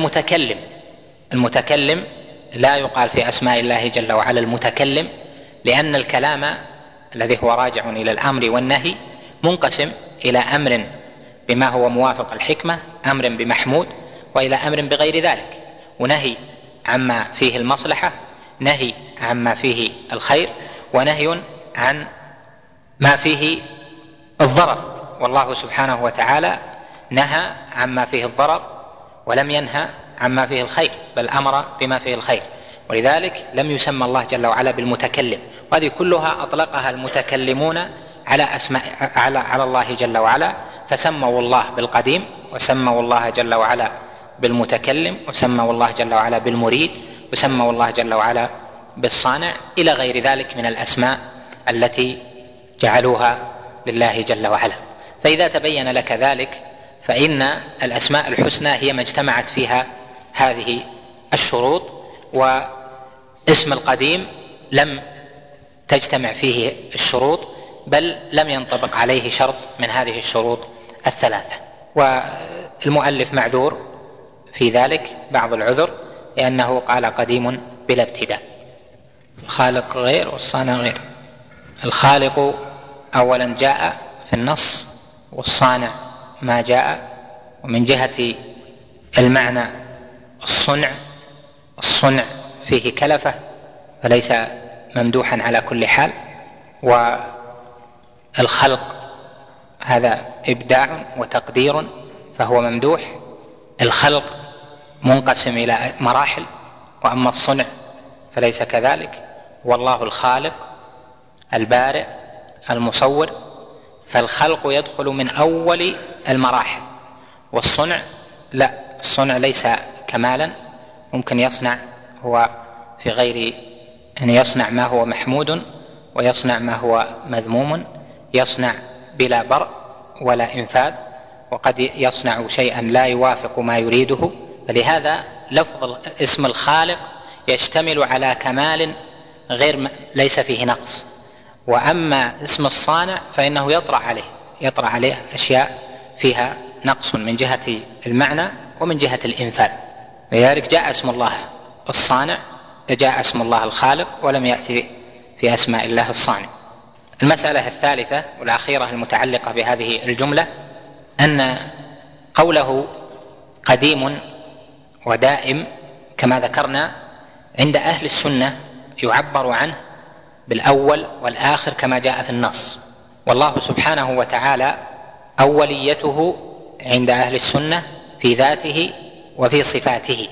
المتكلم لا يقال في أسماء الله جل وعلا المتكلم، لأن الكلام الذي هو راجع إلى الأمر والنهي منقسم إلى أمر بما هو موافق الحكمة، أمر بمحمود، وإلى أمر بغير ذلك، ونهي عما فيه المصلحة، نهي عما فيه الخير، ونهي عن ما فيه الضرر. والله سبحانه وتعالى نهى عما فيه الضرر ولم ينهى عما فيه الخير، بل أمر بما فيه الخير، ولذلك لم يسمى الله جل وعلا بالمتكلم. وهذه كلها أطلقها المتكلمون على الله جل وعلا، فسموا الله بالقديم، وسموا الله جل وعلا بالمتكلم، وسموا الله جل وعلا بالمريد، وسموا الله جل وعلا بالصانع، إلى غير ذلك من الأسماء التي جعلوها لله جل وعلا. فإذا تبين لك ذلك فإن الأسماء الحسنى هي ما اجتمعت فيها هذه الشروط، واسم القديم لم تجتمع فيه الشروط، بل لم ينطبق عليه شرط من هذه الشروط الثلاثة. والمؤلف معذور في ذلك بعض العذر، لأنه قال قديم بلا ابتداء. الخالق غير والصانع غير. الخالق أولا جاء في النص، والصانع ما جاء. ومن جهة المعنى الصنع فيه كلفة، فليس ممدوحا على كل حال. والخلق هذا إبداع وتقدير فهو ممدوح. الخلق منقسم إلى مراحل، وأما الصنع فليس كذلك. والله الخالق البارئ المصور، فالخلق يدخل من أول المراحل، والصنع لا، الصنع ليس كمالا، ممكن يصنع هو في غير، يعني يصنع ما هو محمود ويصنع ما هو مذموم، يصنع بلا برء ولا إنفاذ، وقد يصنع شيئا لا يوافق ما يريده. فلهذا لفظ اسم الخالق يشتمل على كمال ليس فيه نقص. وأما اسم الصانع فإنه يطرأ عليه أشياء فيها نقص من جهة المعنى ومن جهة الإنفاذ. لذلك جاء اسم الله الصانع، جاء اسم الله الخالق، ولم يأتي في أسماء الله الصانع. المسألة الثالثة والأخيرة المتعلقة بهذه الجملة أن قوله قديم ودائم كما ذكرنا عند أهل السنة يعبر عنه بالأول والآخر كما جاء في النص. والله سبحانه وتعالى أوليته عند أهل السنة في ذاته وفي صفاته،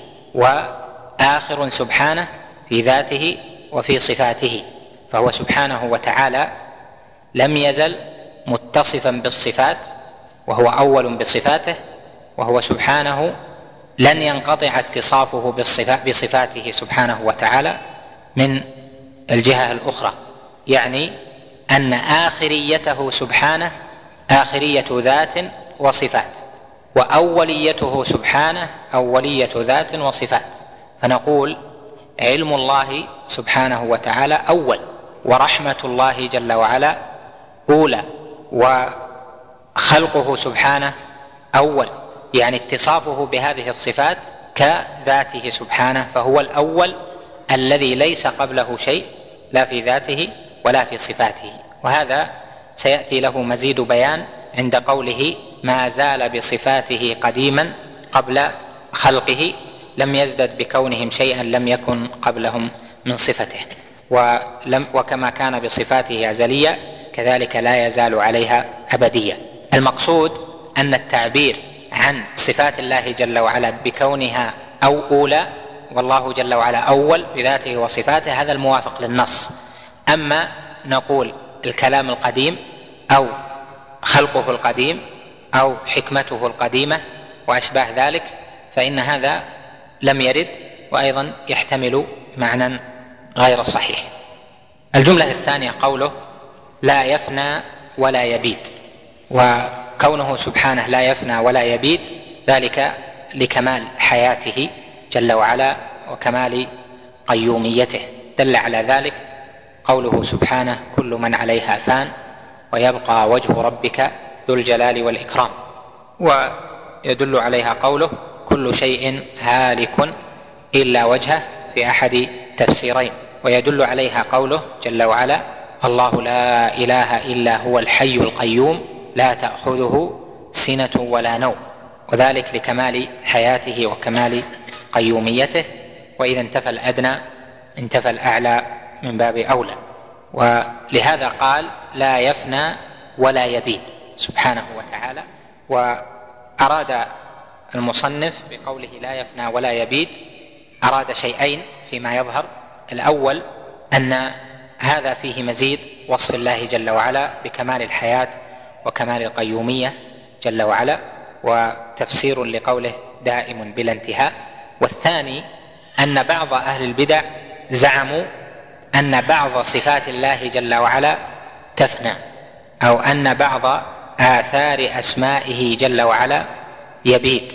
وآخر سبحانه في ذاته وفي صفاته. فهو سبحانه وتعالى لم يزل متصفا بالصفات، وهو أول بصفاته، وهو سبحانه لن ينقطع اتصافه بصفاته سبحانه وتعالى من الجهة الأخرى. يعني أن آخريته سبحانه آخرية ذات وصفات، وأوليته سبحانه أولية ذات وصفات. فنقول علم الله سبحانه وتعالى أول، ورحمة الله جل وعلا أولى، وخلقه سبحانه أول، يعني اتصافه بهذه الصفات كذاته سبحانه، فهو الأول الذي ليس قبله شيء لا في ذاته ولا في صفاته. وهذا سيأتي له مزيد بيان عند قوله ما زال بصفاته قديما قبل خلقه، لم يزدد بكونهم شيئا لم يكن قبلهم من صفته، وكما كان بصفاته أزليا كذلك لا يزال عليها أبديا. المقصود أن التعبير عن صفات الله جل وعلا بكونها أو أولى، والله جل وعلا أول بذاته وصفاته، هذا الموافق للنص. أما نقول الكلام القديم أو خلقه القديم أو حكمته القديمة وأشباه ذلك، فإن هذا لم يرد، وأيضا يحتمل معنى غير صحيح. الجملة الثانية قوله لا يفنى ولا يبيد، وكونه سبحانه لا يفنى ولا يبيد ذلك لكمال حياته جل وعلا وكمال قيوميته. دل على ذلك قوله سبحانه كل من عليها فان ويبقى وجه ربك ذو الجلال والإكرام، ويدل عليها قوله كل شيء هالك إلا وجهه في أحد تفسيرين، ويدل عليها قوله جل وعلا الله لا إله إلا هو الحي القيوم لا تأخذه سنة ولا نوم، وذلك لكمال حياته وكمال قيوميته. وإذا انتفى الأدنى انتفى الأعلى من باب أولى. ولهذا قال لا يفنى ولا يبيد سبحانه وتعالى. وأراد المصنف بقوله لا يفنى ولا يبيد أراد شيئين فيما يظهر. الأول أن هذا فيه مزيد وصف الله جل وعلا بكمال الحياة وكمال القيومية جل وعلا، وتفسير لقوله دائم بلا انتهاء. والثاني أن بعض أهل البدع زعموا أن بعض صفات الله جل وعلا تفنى، أو أن بعض آثار أسمائه جل وعلا يبيد،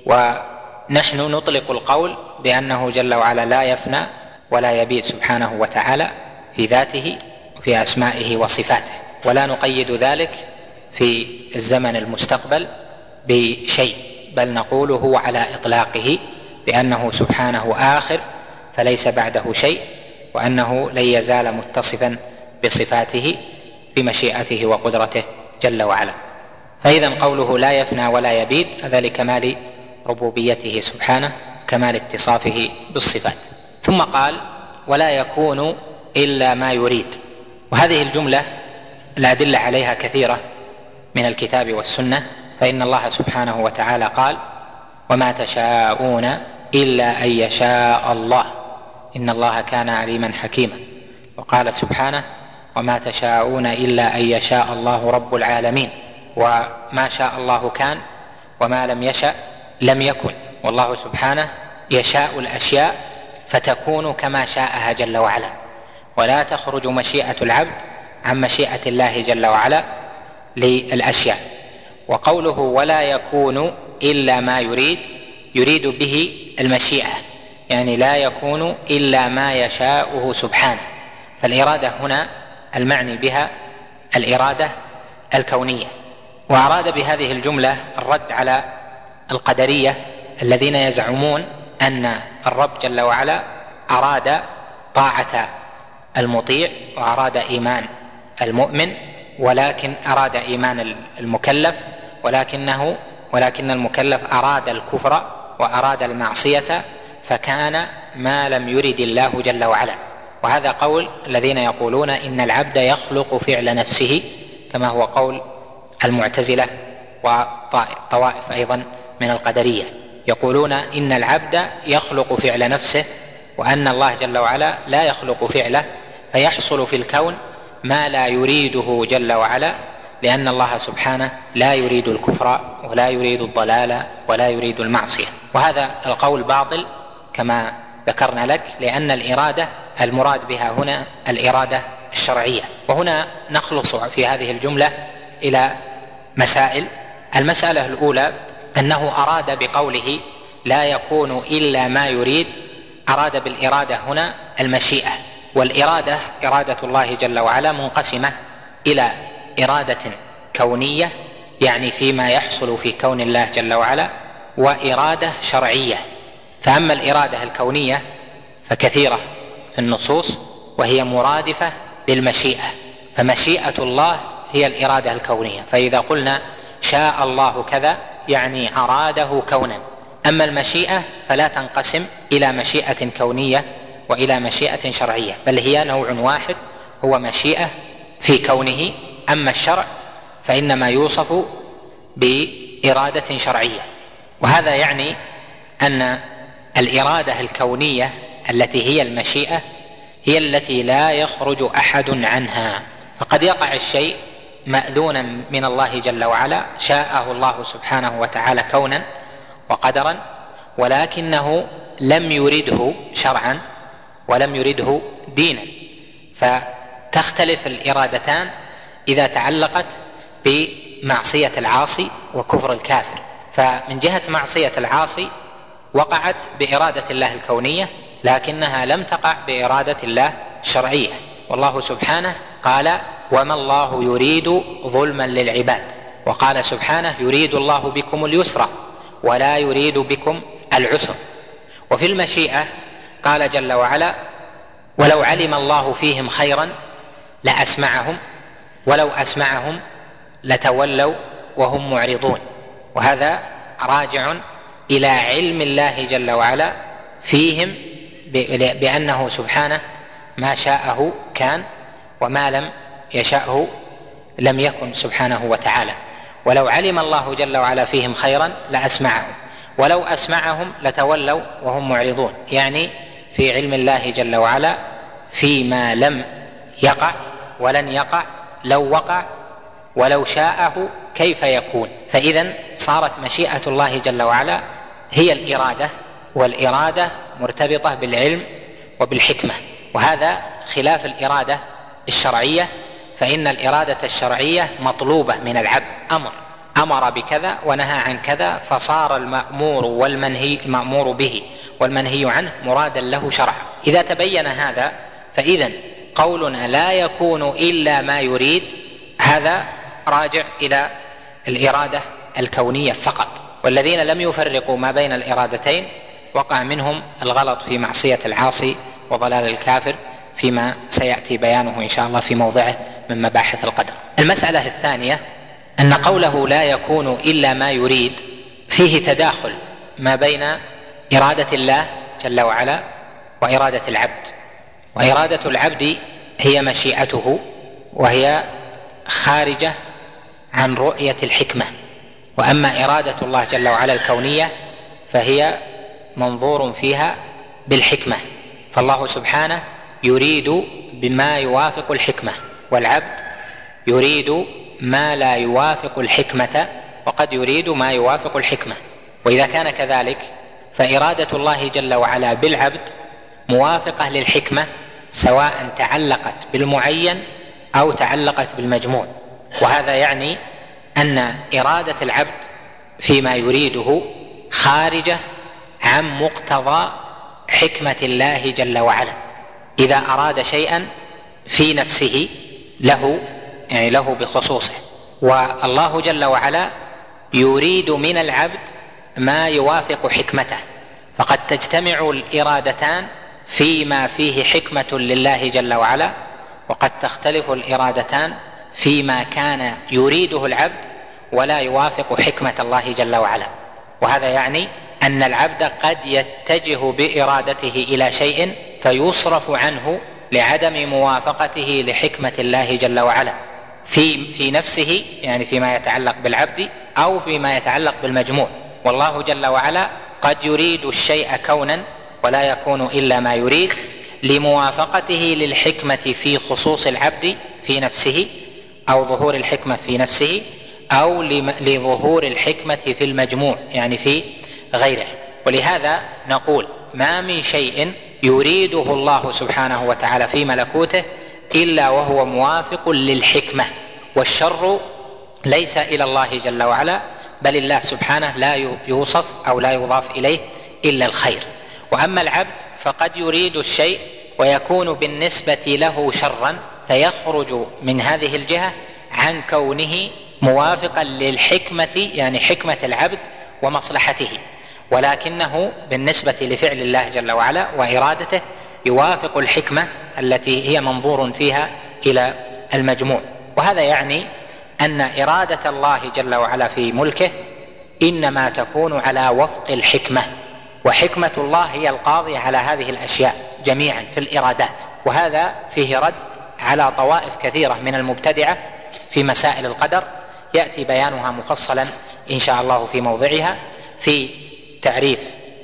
ونحن نطلق القول بأنه جل وعلا لا يفنى ولا يبيد سبحانه وتعالى في ذاته وفي أسمائه وصفاته، ولا نقيد ذلك في الزمن المستقبل بشيء، بل نقول هو على إطلاقه بأنه سبحانه آخر فليس بعده شيء، وأنه لن يزال متصفا بصفاته بمشيئته وقدرته جل وعلا. فإذا قوله لا يفنى ولا يبيد هذا لكمال ربوبيته سبحانه، كمال اتصافه بالصفات. ثم قال ولا يكون إلا ما يريد، وهذه الجملة الأدلة عليها كثيرة من الكتاب والسنة، فإن الله سبحانه وتعالى قال وما تشاءون إلا أن يشاء الله إن الله كان عليما حكيما. وقال سبحانه وما تشاءون إلا أن يشاء الله رب العالمين، وما شاء الله كان وما لم يشأ لم يكن، والله سبحانه يشاء الأشياء فتكون كما شاءها جل وعلا، ولا تخرج مشيئة العبد عن مشيئة الله جل وعلا للأشياء. وقوله ولا يكون إلا ما يريد، يريد به المشيئة، يعني لا يكون إلا ما يشاءه سبحانه، فالإرادة هنا المعني بها الإرادة الكونية. وأراد بهذه الجملة الرد على القدرية الذين يزعمون أن الرب جل وعلا أراد طاعة المطيع وأراد إيمان المؤمن، ولكن أراد إيمان المكلف، ولكن المكلف أراد الكفر وأراد المعصية، فكان ما لم يرد الله جل وعلا. وهذا قول الذين يقولون إن العبد يخلق فعل نفسه، كما هو قول المعتزلة وطوائف أيضا من القدرية، يقولون إن العبد يخلق فعل نفسه، وأن الله جل وعلا لا يخلق فعله، فيحصل في الكون ما لا يريده جل وعلا، لأن الله سبحانه لا يريد الكفر ولا يريد الضلال ولا يريد المعصية. وهذا القول باطل كما ذكرنا لك، لأن الإرادة المراد بها هنا الإرادة الشرعية. وهنا نخلص في هذه الجملة إلى مسائل. المسألة الأولى أنه أراد بقوله لا يكون إلا ما يريد، أراد بالإرادة هنا المشيئة، والإرادة إرادة الله جل وعلا منقسمة إلى إرادة كونية، يعني فيما يحصل في كون الله جل وعلا، وإرادة شرعية. فأما الإرادة الكونية فكثيرة في النصوص، وهي مرادفة للمشيئة، فمشيئة الله هي الإرادة الكونية. فإذا قلنا شاء الله كذا يعني أراده كونا. أما المشيئة فلا تنقسم إلى مشيئة كونية وإلى مشيئة شرعية، بل هي نوع واحد هو مشيئة في كونه. أما الشرع فإنما يوصف بإرادة شرعية. وهذا يعني أن الإرادة الكونية التي هي المشيئة هي التي لا يخرج أحد عنها. فقد يقع الشيء مأذونا من الله جل وعلا، شاءه الله سبحانه وتعالى كونا وقدرا، ولكنه لم يرده شرعا ولم يرده دينا، فتختلف الإرادتان إذا تعلقت بمعصية العاصي وكفر الكافر. فمن جهة معصية العاصي وقعت بإرادة الله الكونية، لكنها لم تقع بإرادة الله الشرعية. والله سبحانه قال وما الله يريد ظلما للعباد، وقال سبحانه يريد الله بكم اليسر ولا يريد بكم العسر. وفي المشيئة قال جل وعلا ولو علم الله فيهم خيرا لأسمعهم ولو أسمعهم لتولوا وهم معرضون. وهذا راجع إلى علم الله جل وعلا فيهم بأنه سبحانه ما شاءه كان وما لم يشأه لم يكن سبحانه وتعالى. ولو علم الله جل وعلا فيهم خيرا لأسمعهم. ولو أسمعهم لتولوا وهم معرضون، يعني في علم الله جل وعلا فيما لم يقع ولن يقع، لو وقع ولو شاءه كيف يكون. فإذن صارت مشيئة الله جل وعلا هي الإرادة، والإرادة مرتبطة بالعلم وبالحكمة، وهذا خلاف الإرادة الشرعية، فإن الإرادة الشرعية مطلوبة من العبد، أمر بكذا ونهى عن كذا، فصار المأمور به والمنهي عنه مرادا له شرعا. إذا تبين هذا فإذن قولنا لا يكون إلا ما يريد هذا راجع إلى الإرادة الكونية فقط، والذين لم يفرقوا ما بين الإرادتين وقع منهم الغلط في معصية العاصي وضلال الكافر، فيما سيأتي بيانه إن شاء الله في موضعه من مباحث القدر. المسألة الثانية أن قوله لا يكون إلا ما يريد فيه تداخل ما بين إرادة الله جل وعلا وإرادة العبد، وإرادة العبد هي مشيئته، وهي خارجة عن رؤية الحكمة، وأما إرادة الله جل وعلا الكونية فهي منظور فيها بالحكمة، فالله سبحانه يريد بما يوافق الحكمة، والعبد يريد ما لا يوافق الحكمة وقد يريد ما يوافق الحكمة. وإذا كان كذلك فإرادة الله جل وعلا بالعبد موافقة للحكمة، سواء تعلقت بالمعين أو تعلقت بالمجموع، وهذا يعني أن إرادة العبد فيما يريده خارجة عن مقتضى حكمة الله جل وعلا. إذا أراد شيئا في نفسه له بخصوصه، والله جل وعلا يريد من العبد ما يوافق حكمته، فقد تجتمع الإرادتان فيما فيه حكمة لله جل وعلا، وقد تختلف الإرادتان فيما كان يريده العبد ولا يوافق حكمة الله جل وعلا. وهذا يعني أن العبد قد يتجه بإرادته إلى شيء فيصرف عنه لعدم موافقته لحكمة الله جل وعلا في نفسه، يعني فيما يتعلق بالعبد أو فيما يتعلق بالمجموع. والله جل وعلا قد يريد الشيء كونا ولا يكون إلا ما يريد لموافقته للحكمة في خصوص العبد في نفسه، أو ظهور الحكمة في نفسه، أو لظهور الحكمة في المجموع يعني في غيره. ولهذا نقول ما من شيء يريده الله سبحانه وتعالى في ملكوته إلا وهو موافق للحكمة، والشر ليس إلى الله جل وعلا، بل الله سبحانه لا يوصف أو لا يضاف إليه إلا الخير. وأما العبد فقد يريد الشيء ويكون بالنسبة له شرا، فيخرج من هذه الجهة عن كونه موافقا للحكمة، يعني حكمة العبد ومصلحته، ولكنه بالنسبة لفعل الله جل وعلا وإرادته يوافق الحكمة التي هي منظور فيها إلى المجموع. وهذا يعني أن إرادة الله جل وعلا في ملكه إنما تكون على وفق الحكمة، وحكمة الله هي القاضية على هذه الأشياء جميعا في الإرادات. وهذا فيه رد على طوائف كثيرة من المبتدعة في مسائل القدر، يأتي بيانها مفصلا إن شاء الله في موضعها في تعريف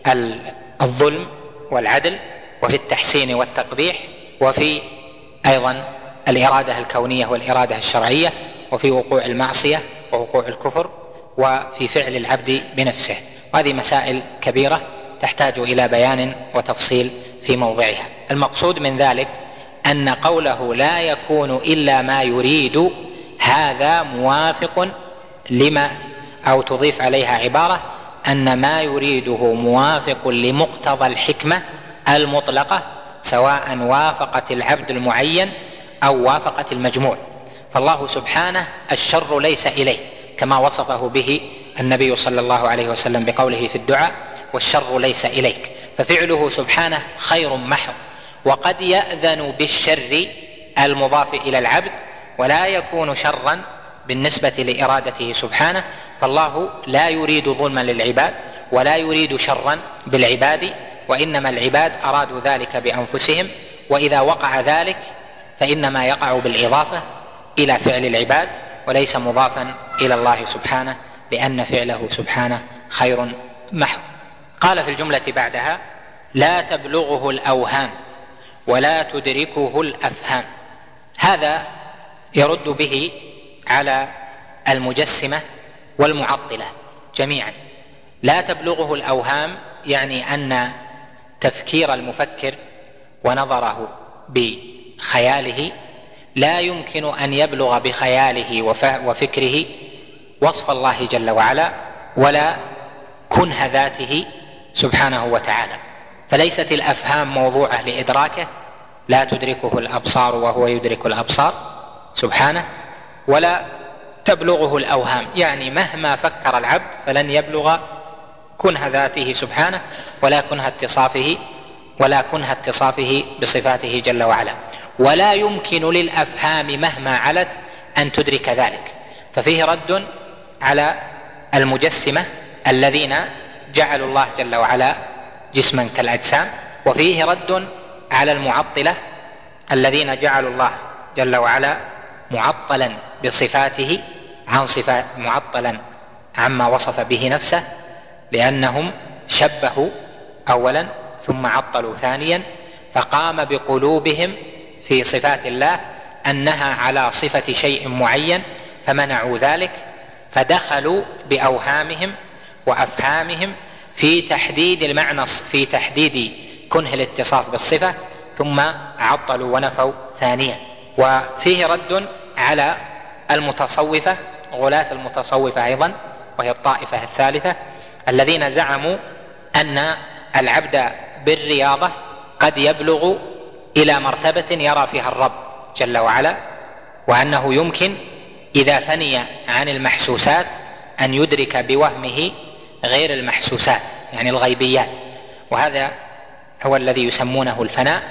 الظلم والعدل، وفي التحسين والتقبيح، وفي أيضا الإرادة الكونية والإرادة الشرعية، وفي وقوع المعصية ووقوع الكفر، وفي فعل العبد بنفسه. وهذه مسائل كبيرة تحتاج إلى بيان وتفصيل في موضعها. المقصود من ذلك أن قوله لا يكون إلا ما يريد هذا موافق لما، أو تضيف عليها عبارة أن ما يريده موافق لمقتضى الحكمة المطلقة، سواء وافقت العبد المعين أو وافقت المجموع. فالله سبحانه الشر ليس إليه كما وصفه به النبي صلى الله عليه وسلم بقوله في الدعاء والشر ليس إليك، ففعله سبحانه خير محض. وقد يأذن بالشر المضاف إلى العبد ولا يكون شرا بالنسبة لإرادته سبحانه، فالله لا يريد ظلما للعباد ولا يريد شرا بالعباد، وإنما العباد أرادوا ذلك بأنفسهم، وإذا وقع ذلك فإنما يقع بالإضافة إلى فعل العباد وليس مضافا إلى الله سبحانه، لأن فعله سبحانه خير محض. قال في الجملة بعدها: لا تبلغه الأوهام ولا تدركه الأفهام. هذا يرد به على المجسمة والمعطلة جميعا. لا تبلغه الأوهام يعني أن تفكير المفكر ونظره بخياله لا يمكن أن يبلغ بخياله وفكره وصف الله جل وعلا ولا كنه ذاته سبحانه وتعالى، فليست الأفهام موضوعة لإدراكه، لا تدركه الأبصار وهو يدرك الأبصار سبحانه، ولا تبلغه الأوهام يعني مهما فكر العبد فلن يبلغ كنه ذاته سبحانه ولا كنه اتصافه بصفاته جل وعلا، ولا يمكن للأفهام مهما علت أن تدرك ذلك. ففيه رد على المجسمة الذين جعلوا الله جل وعلا جسما كالأجسام، وفيه رد على المعطلة الذين جعلوا الله جل وعلا معطلا بصفاته عن صفات، معطلا عما وصف به نفسه، لأنهم شبهوا أولا ثم عطلوا ثانيا، فقام بقلوبهم في صفات الله أنها على صفة شيء معين فمنعوا ذلك، فدخلوا بأوهامهم وأفهامهم في تحديد المعنى، في تحديد كنه الاتصاف بالصفة، ثم عطلوا ونفوا ثانيا. وفيه رد على المتصوفة، غلاة المتصوفة أيضا، وهي الطائفة الثالثة، الذين زعموا أن العبد بالرياضة قد يبلغ إلى مرتبة يرى فيها الرب جل وعلا، وأنه يمكن إذا فني عن المحسوسات أن يدرك بوهمه غير المحسوسات يعني الغيبيات، وهذا هو الذي يسمونه الفناء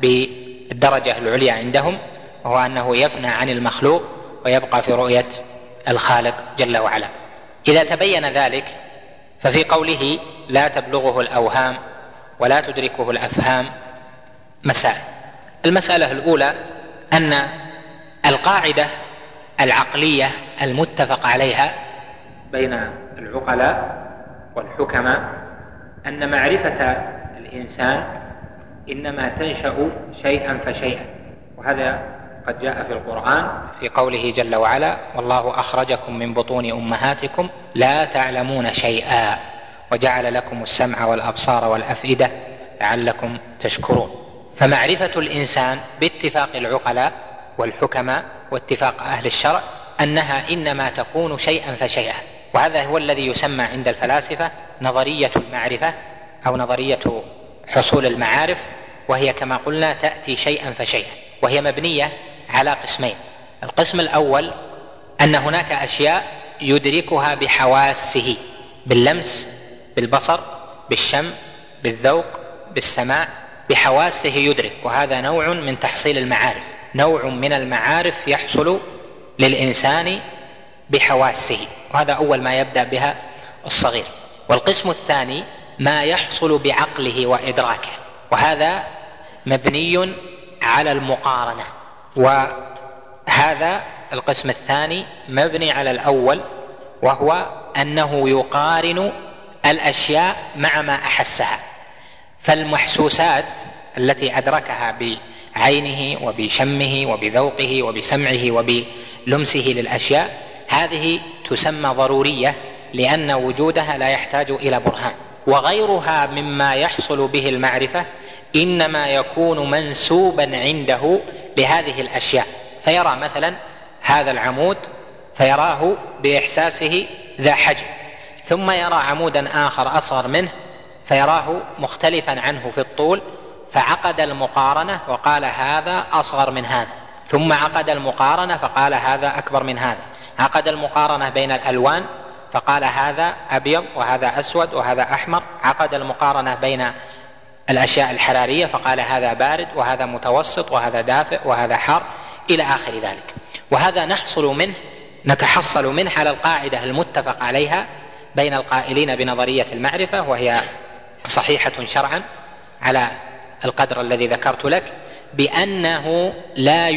بالدرجة العليا عندهم، وهو أنه يفنى عن المخلوق ويبقى في رؤية الخالق جل وعلا. إذا تبين ذلك ففي قوله لا تبلغه الأوهام ولا تدركه الأفهام مسائل. المسألة الأولى أن القاعدة العقلية المتفق عليها بين العقلاء والحكماء أن معرفة الإنسان إنما تنشأ شيئا فشيئا، وهذا قد جاء في القرآن في قوله جل وعلا: والله أخرجكم من بطون أمهاتكم لا تعلمون شيئا وجعل لكم السمع والأبصار والأفئدة لعلكم تشكرون. فمعرفة الإنسان باتفاق العقلاء والحكماء واتفاق أهل الشرع أنها إنما تكون شيئا فشيئا، وهذا هو الذي يسمى عند الفلاسفة نظرية المعرفة أو نظرية حصول المعارف، وهي كما قلنا تأتي شيئا فشيئا، وهي مبنية على قسمين. القسم الأول أن هناك أشياء يدركها بحواسه، باللمس، بالبصر، بالشم، بالذوق، بالسماع، بحواسه يدرك، وهذا نوع من تحصيل المعارف، نوع من المعارف يحصل للإنسان بحواسه، وهذا أول ما يبدأ بها الصغير. والقسم الثاني ما يحصل بعقله وإدراكه، وهذا مبني على المقارنة، وهذا القسم الثاني مبني على الأول، وهو أنه يقارن الأشياء مع ما أحسها. فالمحسوسات التي أدركها بعينه وبشمه وبذوقه وبسمعه وبلمسه للأشياء هذه تسمى ضرورية، لأن وجودها لا يحتاج إلى برهان. وغيرها مما يحصل به المعرفة إنما يكون منسوبا عنده لهذه الأشياء، فيرى مثلا هذا العمود فيراه بإحساسه ذا حجم، ثم يرى عمودا آخر أصغر منه فيراه مختلفا عنه في الطول، فعقد المقارنة وقال هذا أصغر من هذا، ثم عقد المقارنة فقال هذا أكبر من هذا، عقد المقارنة بين الألوان فقال هذا أبيض وهذا أسود وهذا أحمر، عقد المقارنة بين الأشياء الحرارية فقال هذا بارد وهذا متوسط وهذا دافئ وهذا حار إلى آخر ذلك. وهذا نتحصل منه على القاعدة المتفق عليها بين القائلين بنظرية المعرفة، وهي صحيحة شرعا على القدر الذي ذكرت لك، بأنه لا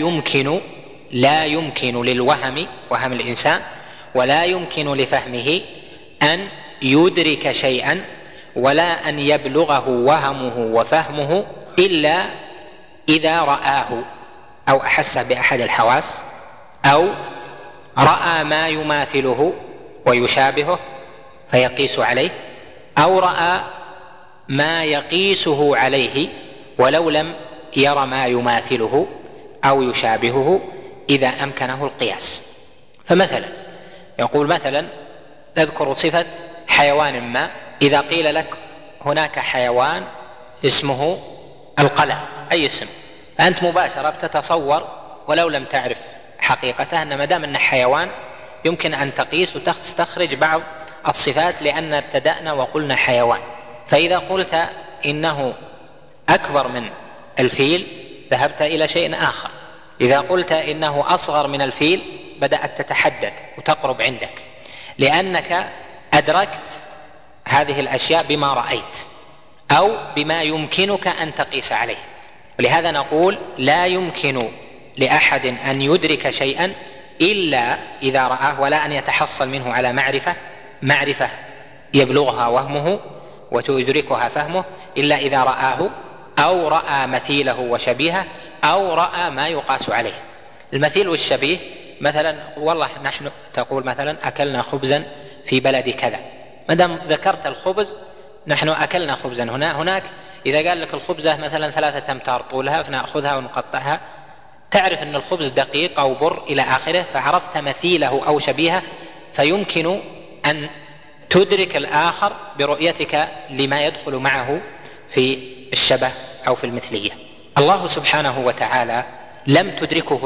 يمكن للوهم، وهم الإنسان، ولا يمكن لفهمه أن يدرك شيئا ولا أن يبلغه وهمه وفهمه إلا إذا رآه أو أحس بأحد الحواس، أو رأى ما يماثله ويشابهه فيقيس عليه، أو رأى ما يقيسه عليه ولو لم ير ما يماثله أو يشابهه إذا أمكنه القياس. فمثلا يقول مثلا نذكر صفة حيوان ما، إذا قيل لك هناك حيوان اسمه القلم أي اسم، فأنت مباشرة بتتصور ولو لم تعرف حقيقته أن ما دام أنه حيوان يمكن أن تقيس وتستخرج بعض الصفات، لأن ابتدأنا وقلنا حيوان. فإذا قلت إنه أكبر من الفيل ذهبت إلى شيء آخر، إذا قلت إنه أصغر من الفيل بدأت تتحدد وتقرب عندك، لأنك أدركت هذه الأشياء بما رأيت أو بما يمكنك أن تقيس عليه. ولهذا نقول لا يمكن لأحد أن يدرك شيئا إلا إذا رآه، ولا أن يتحصل منه على معرفة يبلغها وهمه وتدركها فهمه إلا إذا رآه أو رأى مثيله وشبيهه أو رأى ما يقاس عليه. المثيل والشبيه مثلا والله نحن تقول مثلا أكلنا خبزا في بلد كذا، ما دام ذكرت الخبز نحن أكلنا خبزا هناك، إذا قال لك الخبزة مثلا 3 أمتار طولها فنأخذها ونقطعها، تعرف أن الخبز دقيق أو بر إلى آخره، فعرفت مثيله أو شبيهه، فيمكن أن تدرك الآخر برؤيتك لما يدخل معه في الشبه أو في المثلية. الله سبحانه وتعالى لم تدركه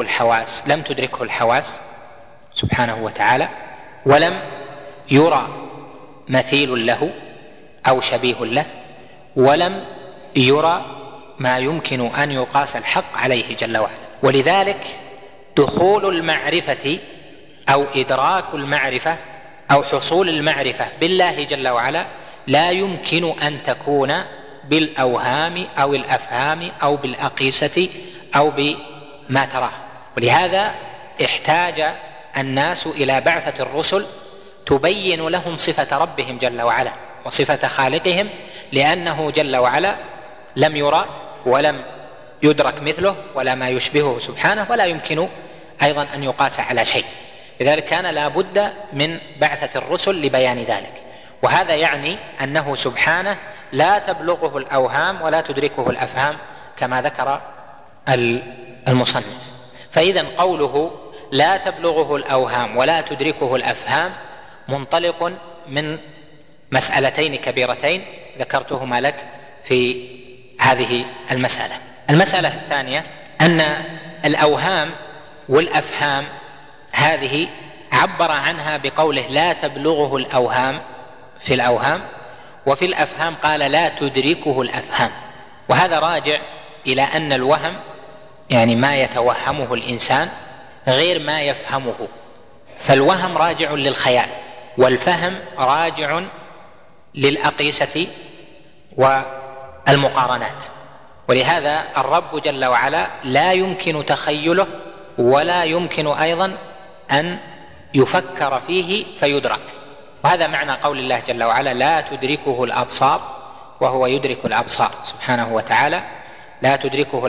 الحواس سبحانه وتعالى، ولم يرى مثيل له أو شبيه له، ولم يرى ما يمكن أن يقاس الحق عليه جل وعلا. ولذلك دخول المعرفة أو إدراك المعرفة أو حصول المعرفة بالله جل وعلا لا يمكن أن تكون بالأوهام أو الأفهام أو بالأقيسة أو بما تراه. ولهذا احتاج الناس إلى بعثة الرسل تبين لهم صفة ربهم جل وعلا وصفة خالقهم، لأنه جل وعلا لم يرى ولم يدرك مثله ولا ما يشبهه سبحانه، ولا يمكن أيضا أن يقاس على شيء. لذلك كان لا بد من بعثة الرسل لبيان ذلك. وهذا يعني أنه سبحانه لا تبلغه الأوهام ولا تدركه الأفهام كما ذكر المصنف. فإذا قوله لا تبلغه الأوهام ولا تدركه الأفهام منطلق من مسألتين كبيرتين ذكرتهما لك في هذه المسألة الثانية أن الأوهام والأفهام هذه عبر عنها بقوله لا تبلغه الأوهام في الأوهام، وفي الأفهام قال لا تدركه الأفهام. وهذا راجع إلى أن الوهم يعني ما يتوهمه الإنسان غير ما يفهمه، فالوهم راجع للخيال والفهم راجع للأقيسة والمقارنات. ولهذا الرب جل وعلا لا يمكن تخيله ولا يمكن أيضا أن يفكر فيه فيدرك. وهذا معنى قول الله جل وعلا لا تدركه الأبصار وهو يدرك الأبصار سبحانه وتعالى. لا تدركه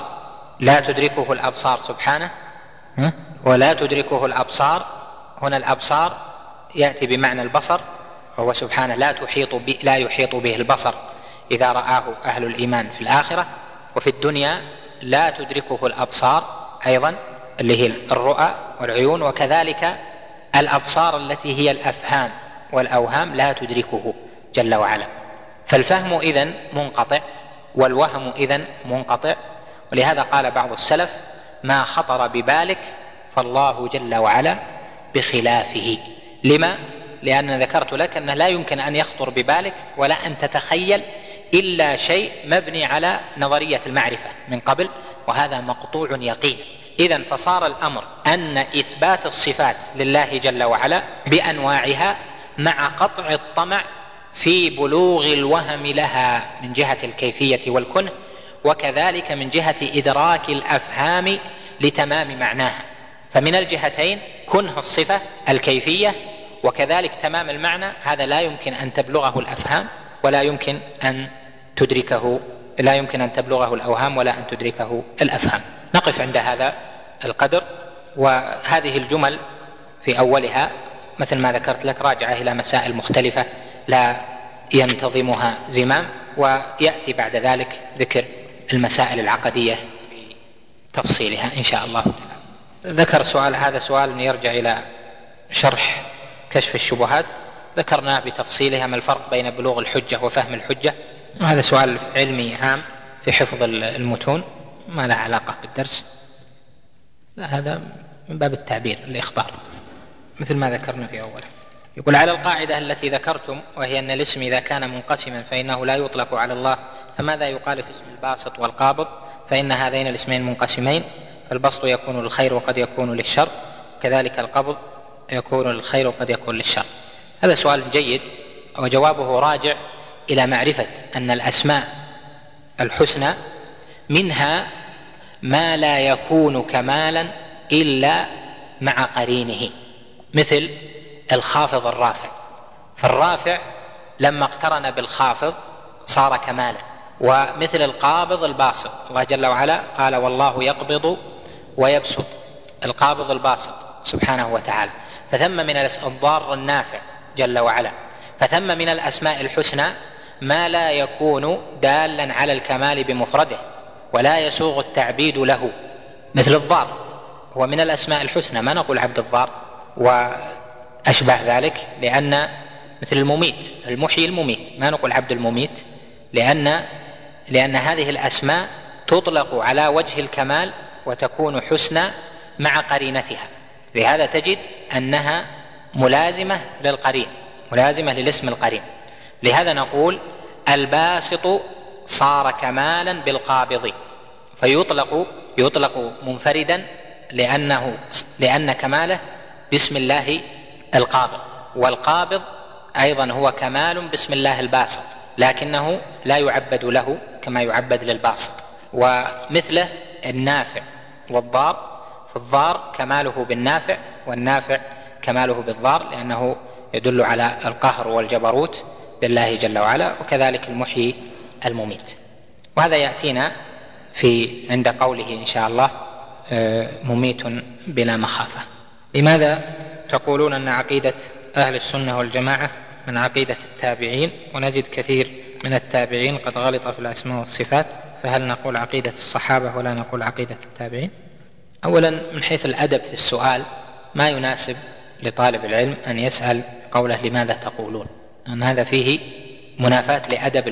الأبصار سبحانه ولا تدركه الأبصار. هنا الأبصار يأتي بمعنى البصر، وهو سبحانه لا يحيط به البصر إذا رآه أهل الإيمان في الآخرة. وفي الدنيا لا تدركه الأبصار أيضا اللي هي الرؤى والعيون، وكذلك الأبصار التي هي الأفهام والأوهام لا تدركه جل وعلا. فالفهم إذن منقطع والوهم إذن منقطع. ولهذا قال بعض السلف ما خطر ببالك فالله جل وعلا بخلافه. لما؟ لأن ذكرت لك أنه لا يمكن أن يخطر ببالك ولا أن تتخيل إلا شيء مبني على نظرية المعرفة من قبل، وهذا مقطوع يقين. إذن فصار الأمر أن إثبات الصفات لله جل وعلا بأنواعها مع قطع الطمع في بلوغ الوهم لها من جهة الكيفية والكنه، وكذلك من جهة إدراك الأفهام لتمام معناها. فمن الجهتين كنه الصفة الكيفية وكذلك تمام المعنى هذا لا يمكن أن تبلغه الأفهام ولا يمكن أن تدركه، لا يمكن أن تبلغه الأوهام ولا أن تدركه الأفهام. نقف عند هذا القدر. وهذه الجمل في أولها مثل ما ذكرت لك راجعة إلى مسائل مختلفة لا ينتظمها زمام، ويأتي بعد ذلك ذكر المسائل العقدية بتفصيلها إن شاء الله تعالى. ذكر سؤال، هذا سؤال يرجع إلى شرح كشف الشبهات، ذكرناه بتفصيلها ما الفرق بين بلوغ الحجة وفهم الحجة، وهذا سؤال علمي هام في حفظ المتون ما له علاقة بالدرس، لا هذا من باب التعبير الإخبار مثل ما ذكرنا في أوله. يقول: على القاعدة التي ذكرتم وهي أن الاسم إذا كان منقسما فإنه لا يطلق على الله، فماذا يقال في اسم الباسط والقابض؟ فإن هذين الاسمين منقسمين، فالبسط يكون للخير وقد يكون للشر، كذلك القبض يكون للخير وقد يكون للشر. هذا سؤال جيد، وجوابه راجع إلى معرفة أن الأسماء الحسنى منها ما لا يكون كمالا إلا مع قرينه، مثل الخافض الرافع، فالرافع لما اقترن بالخافض صار كمالا، ومثل القابض الباسط، الله جل وعلا قال: والله يقبض ويبسط، القابض الباسط سبحانه وتعالى، فثم من الضار النافع جل وعلا، فثم من الأسماء الحسنى ما لا يكون دالا على الكمال بمفرده ولا يسوغ التعبيد له، مثل الضار هو من الأسماء الحسنى، ما نقول عبد الضار وأشبه ذلك، لأن مثل المميت، المحيي المميت، ما نقول عبد المميت، لأن هذه الأسماء تطلق على وجه الكمال وتكون حسنى مع قرينتها، لهذا تجد أنها ملازمة للقرين، ملازمة للاسم القرين. لهذا نقول الباسط صار كمالا بالقابض، فيطلق منفردا لأن كماله باسم الله القابض، والقابض أيضا هو كمال باسم الله الباسط، لكنه لا يعبد له كما يعبد للباسط. ومثله النافع والضار، فالضار كماله بالنافع والنافع كماله بالضار، لأنه يدل على القهر والجبروت لله جل وعلا، وكذلك المحيي المميت. وهذا يأتينا عند قوله إن شاء الله مميت بلا مخافة. لماذا تقولون أن عقيدة أهل السنة والجماعة من عقيدة التابعين، ونجد كثير من التابعين قد غلط في الأسماء والصفات، فهل نقول عقيدة الصحابة ولا نقول عقيدة التابعين؟ أولا من حيث الأدب في السؤال ما يناسب لطالب العلم أن يسأل قوله لماذا تقولون، أن هذا فيه منافاة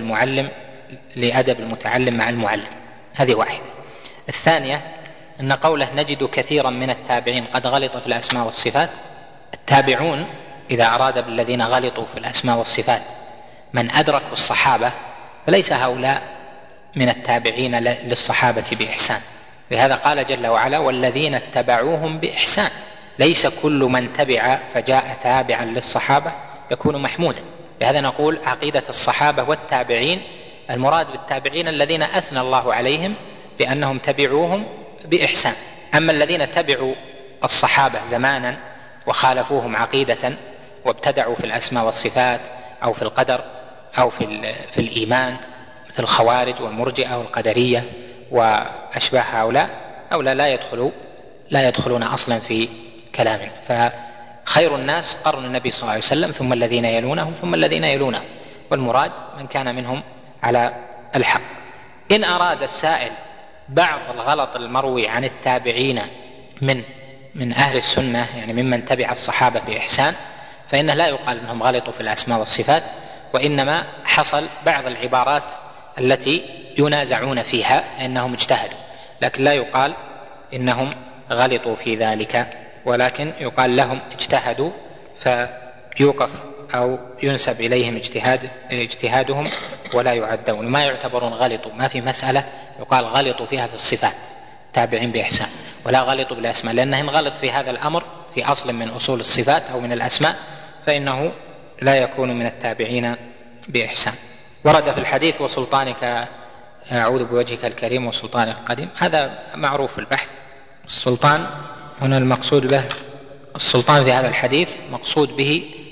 لأدب المتعلم مع المعلم، هذه واحدة. الثانية أن قوله نجد كثيرا من التابعين قد غلط في الأسماء والصفات، التابعون إذا أراد بالذين غلطوا في الأسماء والصفات من أدركوا الصحابة، فليس هؤلاء من التابعين للصحابة بإحسان، لهذا قال جل وعلا والذين اتبعوهم بإحسان، ليس كل من تبع فجاء تابعا للصحابة يكون محمودا. لهذا نقول عقيدة الصحابة والتابعين، المراد بالتابعين الذين أثنى الله عليهم بأنهم تبعوهم بإحسان. أما الذين تبعوا الصحابة زمانا وخالفوهم عقيدة وابتدعوا في الأسماء والصفات أو في القدر أو في الإيمان، مثل الخوارج والمرجئة والقدرية وأشباه هؤلاء لا يدخلون أصلا في كلامنا. فخير الناس قرن النبي صلى الله عليه وسلم، ثم الذين يلونهم ثم الذين يلونهم، والمراد من كان منهم على الحق. إن أراد السائل بعض الغلط المروي عن التابعين من أهل السنة، يعني ممن تبع الصحابة بإحسان، فإنه لا يقال أنهم غلطوا في الأسماء والصفات، وإنما حصل بعض العبارات التي ينازعون فيها أنهم اجتهدوا، لكن لا يقال إنهم غلطوا في ذلك، ولكن يقال لهم اجتهدوا فيوقف أو ينسب إليهم اجتهادهم ولا يعدون، ما يعتبرون غلطوا. ما في مسألة يقال غلطوا فيها في الصفات تابعين بإحسان، ولا غلطوا بالأسماء، لأنهم غلط في هذا الأمر في أصل من أصول الصفات أو من الأسماء، فإنه لا يكون من التابعين بإحسان. ورد في الحديث وسلطانك أعوذ بوجهك الكريم وسلطانك القديم، هذا معروف البحث. السلطان هنا المقصود به، السلطان في هذا الحديث مقصود به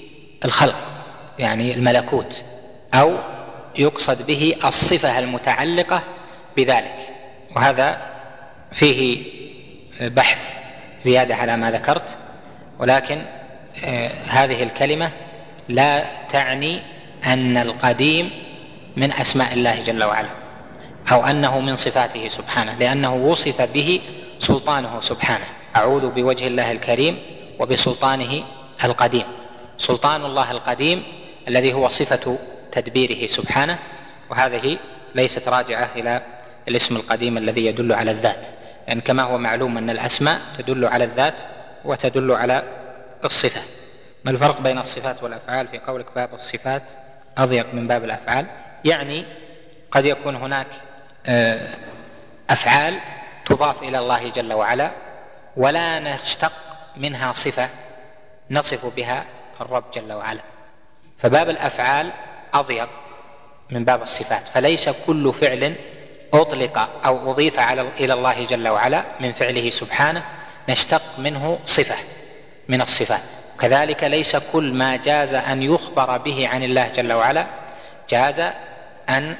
الخلق يعني الملكوت، أو يقصد به الصفة المتعلقة بذلك، وهذا فيه بحث زيادة على ما ذكرت. ولكن هذه الكلمة لا تعني أن القديم من أسماء الله جل وعلا أو أنه من صفاته سبحانه، لأنه وصف به سلطانه سبحانه. أعوذ بوجه الله الكريم وبسلطانه القديم. سلطان الله القديم الذي هو صفة تدبيره سبحانه، وهذه ليست راجعة إلى الاسم القديم الذي يدل على الذات، لأن كما هو معلوم أن الأسماء تدل على الذات وتدل على الصفة. ما الفرق بين الصفات والأفعال؟ في قولك باب الصفات أضيق من باب الأفعال، يعني قد يكون هناك أفعال تضاف إلى الله جل وعلا ولا نشتق منها صفة نصف بها الرب جل وعلا، فباب الأفعال أضيق من باب الصفات. فليس كل فعل أطلق أو أضيف إلى الله جل وعلا من فعله سبحانه نشتق منه صفة من الصفات، كذلك ليس كل ما جاز أن يخبر به عن الله جل وعلا جاز أن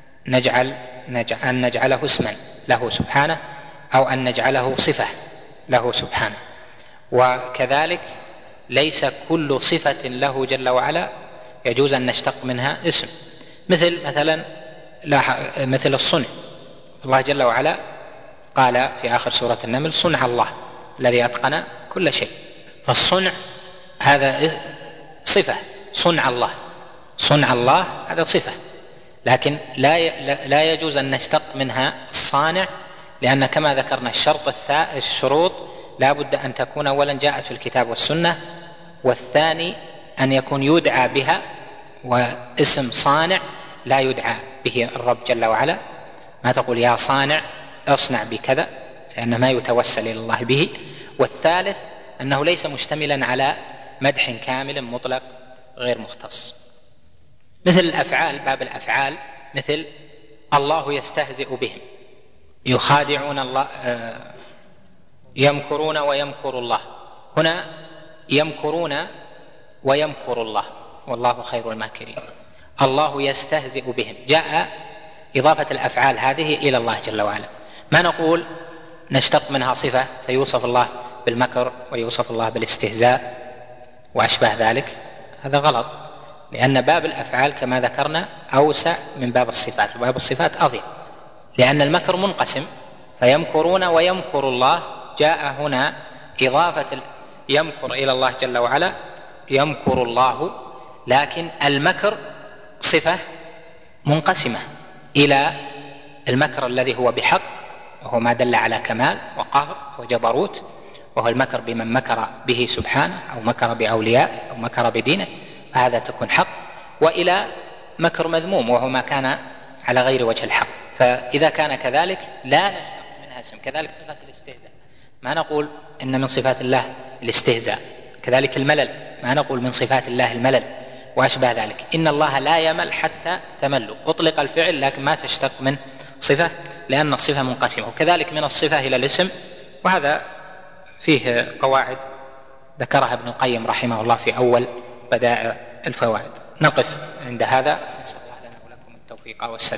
نجعله اسما له سبحانه أو أن نجعله صفة له سبحانه. وكذلك ليس كل صفة له جل وعلا يجوز أن نشتق منها اسم، مثل الصنع. الله جل وعلا قال في آخر سورة النمل: صنع الله الذي أتقن كل شيء. فالصنع هذا صفة، صنع الله هذا صفة، لكن لا يجوز أن نشتق منها الصانع، لأن كما ذكرنا الشروط لا بد أن تكون أولا جاءت في الكتاب والسنة، والثاني أن يكون يدعى بها، واسم صانع لا يدعى به الرب جل وعلا. ما تقول يا صانع اصنع بكذا، لأنه ما يتوسل إلى الله به. والثالث أنه ليس مشتملا على مدح كامل مطلق غير مختص. مثل الأفعال، باب الأفعال، مثل الله يستهزئ بهم، يخادعون الله، يمكرون ويمكر الله. هنا يمكرون ويمكر الله والله خير الماكرين. الله يستهزئ بهم، جاء إضافة الأفعال هذه إلى الله جل وعلا. ما نقول نشتق منها صفة فيوصف الله بالمكر ويوصف الله بالاستهزاء وأشبه ذلك، هذا غلط، لأن باب الأفعال كما ذكرنا أوسع من باب الصفات، وباب الصفات أضيق، لأن المكر منقسم، فيمكرون ويمكر الله. جاء هنا إضافة يمكر إلى الله جل وعلا، يمكر الله، لكن المكر صفة منقسمة إلى المكر الذي هو بحق، وهو ما دل على كمال وقهر وجبروت، وهو المكر بمن مكر به سبحانه أو مكر بأولياء أو مكر بدينه، فهذا تكون حق، وإلى مكر مذموم وهو ما كان على غير وجه الحق. فإذا كان كذلك لا نشتق منها اسم. كذلك صفات الاستهزاء، ما نقول إن من صفات الله الاستهزاء. كذلك الملل، ما نقول من صفات الله الملل وأشبه ذلك. إن الله لا يمل حتى تملوا، أطلق الفعل لكن ما تشتق من صفة، لأن الصفة منقسمة. وكذلك من الصفة إلى الاسم، وهذا فيه قواعد ذكرها ابن القيم رحمه الله في أول بدائع الفوائد. نقف عند هذا، نسأل الله لنا ولكم التوفيق والسداد.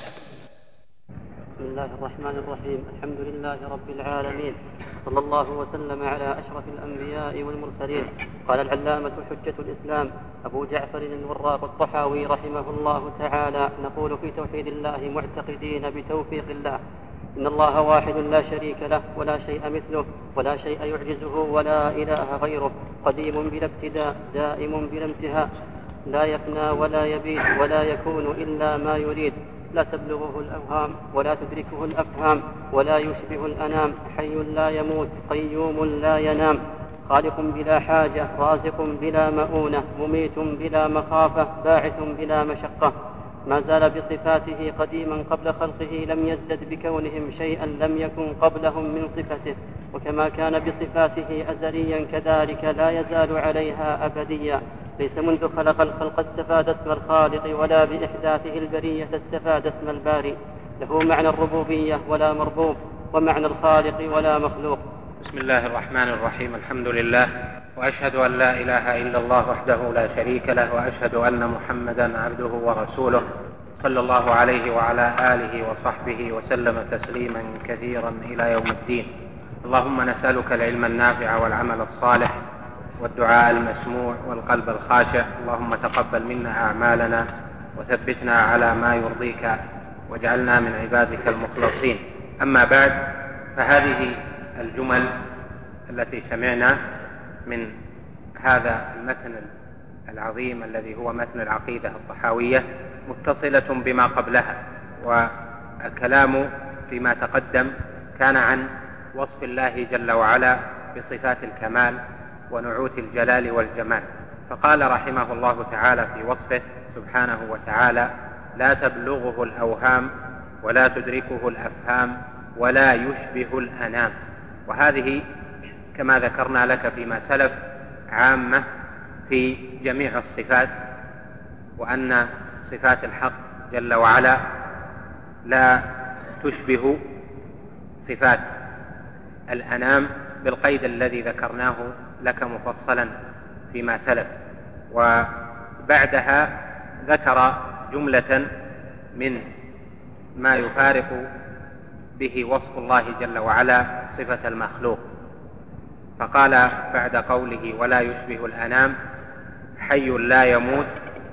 بسم الله الرحمن الرحيم. الحمد لله رب العالمين، صلى الله وسلم على أشرف الأنبياء والمرسلين. قال العلامة حجة الإسلام أبو جعفر الوراق الطحاوي رحمه الله تعالى: نقول في توحيد الله معتقدين بتوفيق الله، إن الله واحد لا شريك له ولا شيء مثله ولا شيء يعجزه ولا إله غيره، قديم بلا ابتداء دائم بلا انتهاء، لا يفنى ولا يبيد ولا يكون إلا ما يريد، لا تبلغه الأوهام ولا تدركه الأفهام ولا يشبه الأنام، حي لا يموت قيوم لا ينام، خالق بلا حاجة رازق بلا مؤونة مميت بلا مخافة باعث بلا مشقة، ما زال بصفاته قديما قبل خلقه، لم يزدد بكونهم شيئا لم يكن قبلهم من صفته، وكما كان بصفاته أزليا كذلك لا يزال عليها أبديا، ليس منذ خلق الخلق استفاد اسم الخالق ولا بإحداثه البرية استفاد اسم الباري، له معنى الربوبية ولا مربوب، ومعنى الخالق ولا مخلوق،
بسم الله الرحمن الرحيم. الحمد لله، وأشهد أن لا إله إلا الله وحده لا شريك له، وأشهد أن محمدا عبده ورسوله صلى الله عليه وعلى آله وصحبه وسلم تسليما كثيرا إلى يوم الدين. اللهم نسألك العلم النافع والعمل الصالح والدعاء المسموع والقلب الخاشع. اللهم تقبل منا أعمالنا وثبتنا على ما يرضيك واجعلنا من عبادك المخلصين. أما بعد، فهذه الجمل التي سمعنا من هذا المتن العظيم الذي هو متن العقيدة الطحاوية متصلة بما قبلها، والكلام فيما تقدم كان عن وصف الله جل وعلا بصفات الكمال ونعوت الجلال والجمال. فقال رحمه الله تعالى في وصفه سبحانه وتعالى: لا تبلغه الأوهام ولا تدركه الأفهام ولا يشبه الأنام. وهذه كما ذكرنا لك فيما سلف عامة في جميع الصفات، وأن صفات الحق جل وعلا لا تشبه صفات الأنام بالقيد الذي ذكرناه لك مفصلا فيما سلف. وبعدها ذكر جملة من ما يفارق به وصف الله جل وعلا صفة المخلوق، فقال بعد قوله ولا يشبه الأنام: حي لا يموت،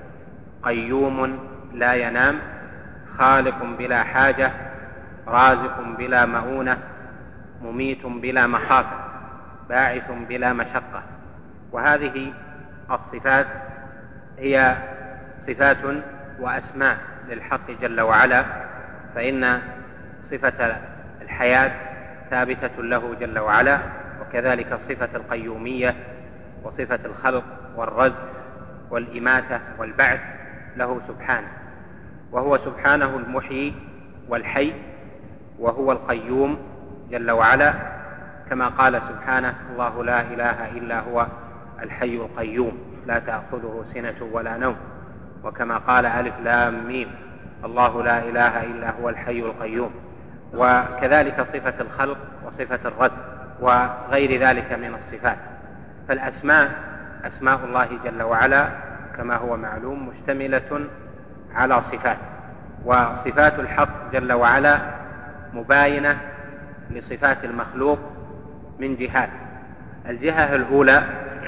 قيوم لا ينام، خالق بلا حاجة، رازق بلا مؤونة، مميت بلا مخافة، باعث بلا مشقة. وهذه الصفات هي صفات وأسماء للحق جل وعلا، فإن صفة الحياة ثابتة له جل وعلا، وكذلك صفة القيومية وصفة الخلق والرزق والإماتة والبعث له سبحانه. وهو سبحانه المحيي والحي، وهو القيوم جل وعلا، كما قال سبحانه: الله لا إله إلا هو الحي القيوم لا تأخذه سنة ولا نوم. وكما قال ألف لام ميم: الله لا إله إلا هو الحي القيوم. وكذلك صفة الخلق وصفة الرزق وغير ذلك من الصفات. فالأسماء أسماء الله جل وعلا كما هو معلوم مشتملة على صفات، وصفات الحق جل وعلا مباينة لصفات المخلوق من جهات. الجهة الأولى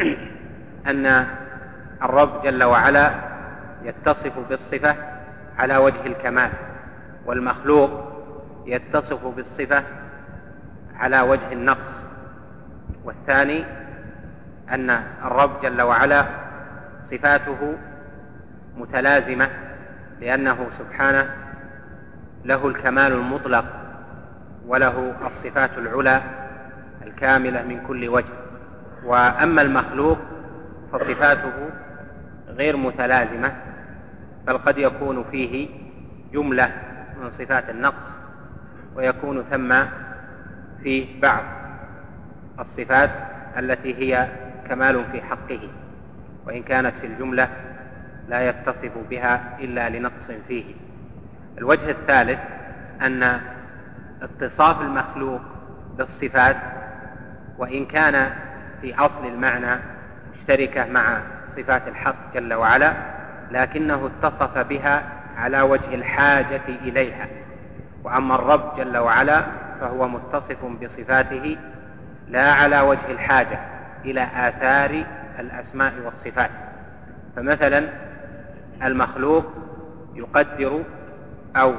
أن الرب جل وعلا يتصف بالصفة على وجه الكمال، والمخلوق يتصف بالصفة على وجه النقص. والثاني أن الرب جل وعلا صفاته متلازمة، لأنه سبحانه له الكمال المطلق وله الصفات العلى الكاملة من كل وجه. وأما المخلوق فصفاته غير متلازمة، بل قد يكون فيه جملة من صفات النقص، ويكون ثم فيه بعض الصفات التي هي كمال في حقه، وإن كانت في الجملة لا يتصف بها إلا لنقص فيه. الوجه الثالث أن اتصاف المخلوق بالصفات وإن كان في أصل المعنى مشتركة مع صفات الحق جل وعلا، لكنه اتصف بها على وجه الحاجة إليها. وأما الرب جل وعلا فهو متصف بصفاته لا على وجه الحاجة إلى آثار الأسماء والصفات. فمثلا المخلوق يقدر أو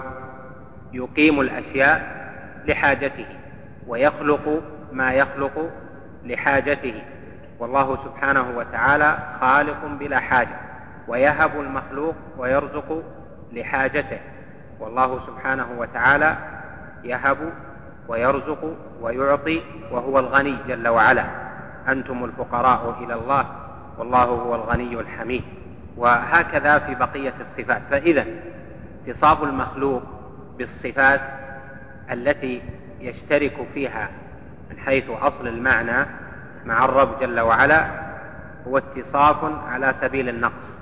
يقيم الأشياء لحاجته، ويخلق ما يخلق لحاجته، والله سبحانه وتعالى خالق بلا حاجة، ويهب المخلوق ويرزق لحاجته، والله سبحانه وتعالى يهب ويرزق ويعطي وهو الغني جل وعلا. أنتم الفقراء إلى الله والله هو الغني الحميد. وهكذا في بقية الصفات. فإذا اتصاف المخلوق بالصفات التي يشترك فيها من حيث أصل المعنى مع الرب جل وعلا هو اتصاف على سبيل النقص،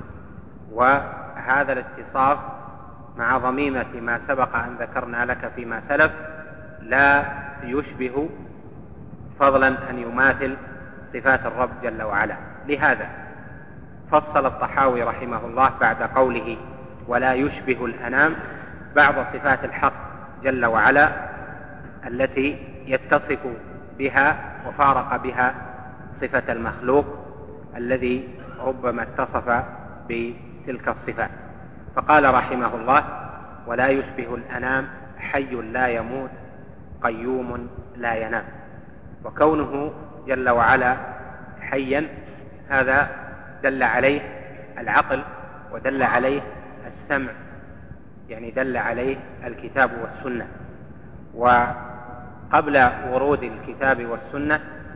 وهذا الاتصاف مع ضميمة ما سبق أن ذكرنا لك فيما سلف لا يشبه
فضلا أن يماثل صفات الرب جل وعلا. لهذا فصل الطحاوي رحمه الله بعد قوله ولا يشبه الأنام بعض صفات الحق جل وعلا التي يتصف بها وفارق بها صفة المخلوق الذي ربما اتصف بتلك الصفات. فقال رحمه الله ولا يشبه الأنام حي لا يموت قيوم لا ينام. وكونه جل وعلا حيا هذا دل عليه العقل ودل عليه السمع، يعني دل عليه الكتاب والسنة. وقبل ورود الكتاب والسنة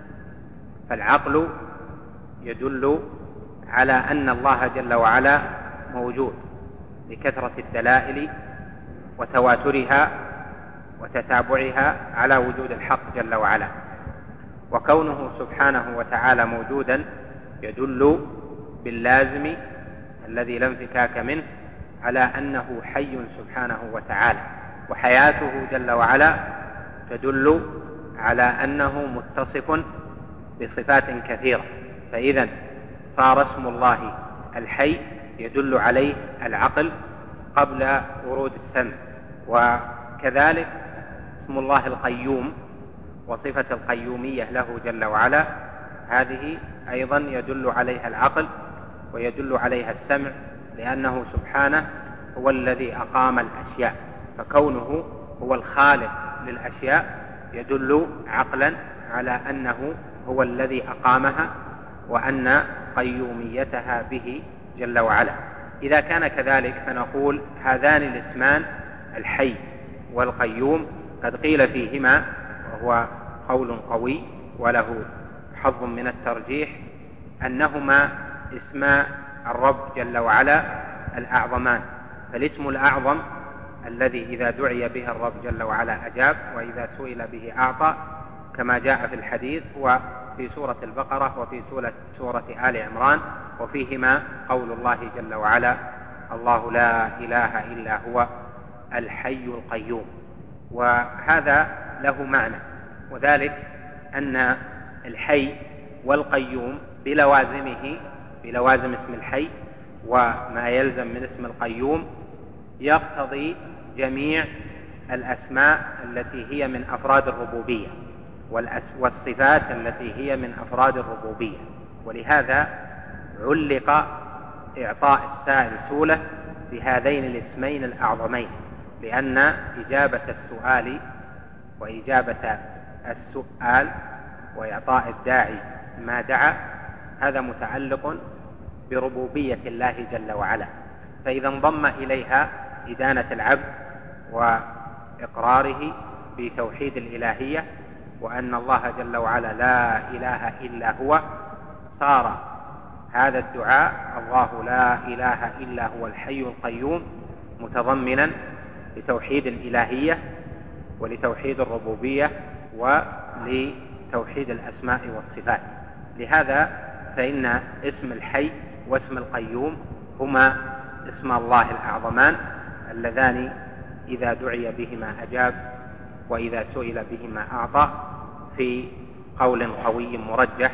فالعقل يدل على أن الله جل وعلا موجود لكثرة الدلائل وتواترها وتتابعها على وجود الحق جل وعلا. وكونه سبحانه وتعالى موجودا يدل باللازم الذي لا انفكاك منه على أنه حي سبحانه وتعالى. وحياته جل وعلا تدل على أنه متصف بصفات كثيرة. فإذا صار اسم الله الحي يدل عليه العقل قبل ورود السمع. وكذلك اسم الله القيوم وصفة القيومية له جل وعلا هذه أيضا يدل عليها العقل ويدل عليها السمع، لأنه سبحانه هو الذي أقام الأشياء. فكونه هو الخالق للأشياء يدل عقلا على أنه هو الذي أقامها وأن قيوميتها به جل وعلا. إذا كان كذلك فنقول هذان الاسمان الحي والقيوم قد قيل فيهما، وهو قول قوي وله حظ من الترجيح، أنهما اسما الرب جل وعلا الأعظمان. فالاسم الأعظم الذي إذا دعي به الرب جل وعلا أجاب وإذا سئل به أعطى، كما جاء في الحديث هو في سورة البقرة وفي سورة آل عمران، وفيهما قول الله جل وعلا الله لا إله إلا هو الحي القيوم. وهذا له معنى، وذلك أن الحي والقيوم بلوازمه، بلوازم اسم الحي وما يلزم من اسم القيوم، يقتضي جميع الأسماء التي هي من أفراد الربوبية والصفات التي هي من أفراد الربوبية. ولهذا علق إعطاء السائل سؤله بهذين الاسمين الأعظمين، لأن إجابة السؤال وإجابة السؤال وإعطاء الداعي ما دعا هذا متعلق بربوبية الله جل وعلا. فإذا انضم إليها إدانة العبد وإقراره بتوحيد الإلهية وأن الله جل وعلا لا إله إلا هو، صار هذا الدعاء الله لا إله إلا هو الحي القيوم متضمنا لتوحيد الإلهية ولتوحيد الربوبية ولتوحيد الأسماء والصفات. لهذا فإن اسم الحي واسم القيوم هما اسم الله الأعظمان اللذان إذا دعي بهما أجاب وإذا سئل بهما أعطى، في قول قوي مرجح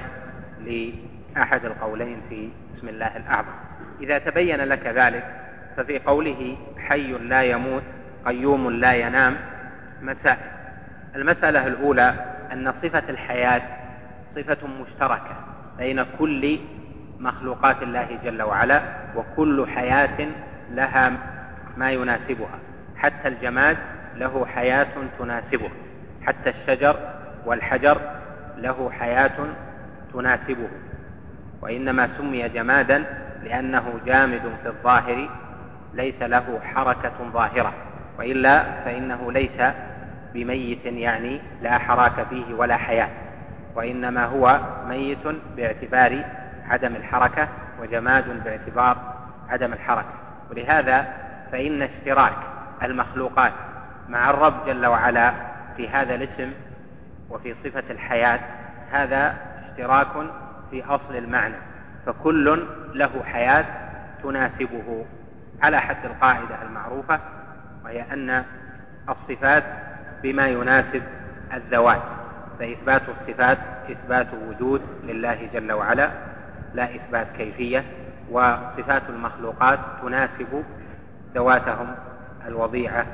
لأحد القولين في اسم الله الأعظم. إذا تبين لك ذلك ففي قوله حي لا يموت قيوم لا ينام مسائل. المسألة الأولى أن صفة الحياة صفة مشتركة بين كل مخلوقات الله جل وعلا، وكل حياة لها ما يناسبها، حتى الجماد له حياة تناسبه، حتى الشجر والحجر له حياة تناسبه، وإنما سمي جمادا لأنه جامد في الظاهر ليس له حركة ظاهرة، وإلا فإنه ليس بميت، يعني لا حراك فيه ولا حياة، وإنما هو ميت باعتبار عدم الحركة وجماد باعتبار عدم الحركة. ولهذا فإن اشتراك المخلوقات مع الرب جل وعلا في هذا الاسم وفي صفة الحياة هذا اشتراك في أصل المعنى، فكل له حياة تناسبه على حد القاعدة المعروفة، وهي أن الصفات بما يناسب الذوات، فإثبات الصفات إثبات وجود لله جل وعلا لا إثبات كيفية، وصفات المخلوقات تناسب ذواتهم الوضيعة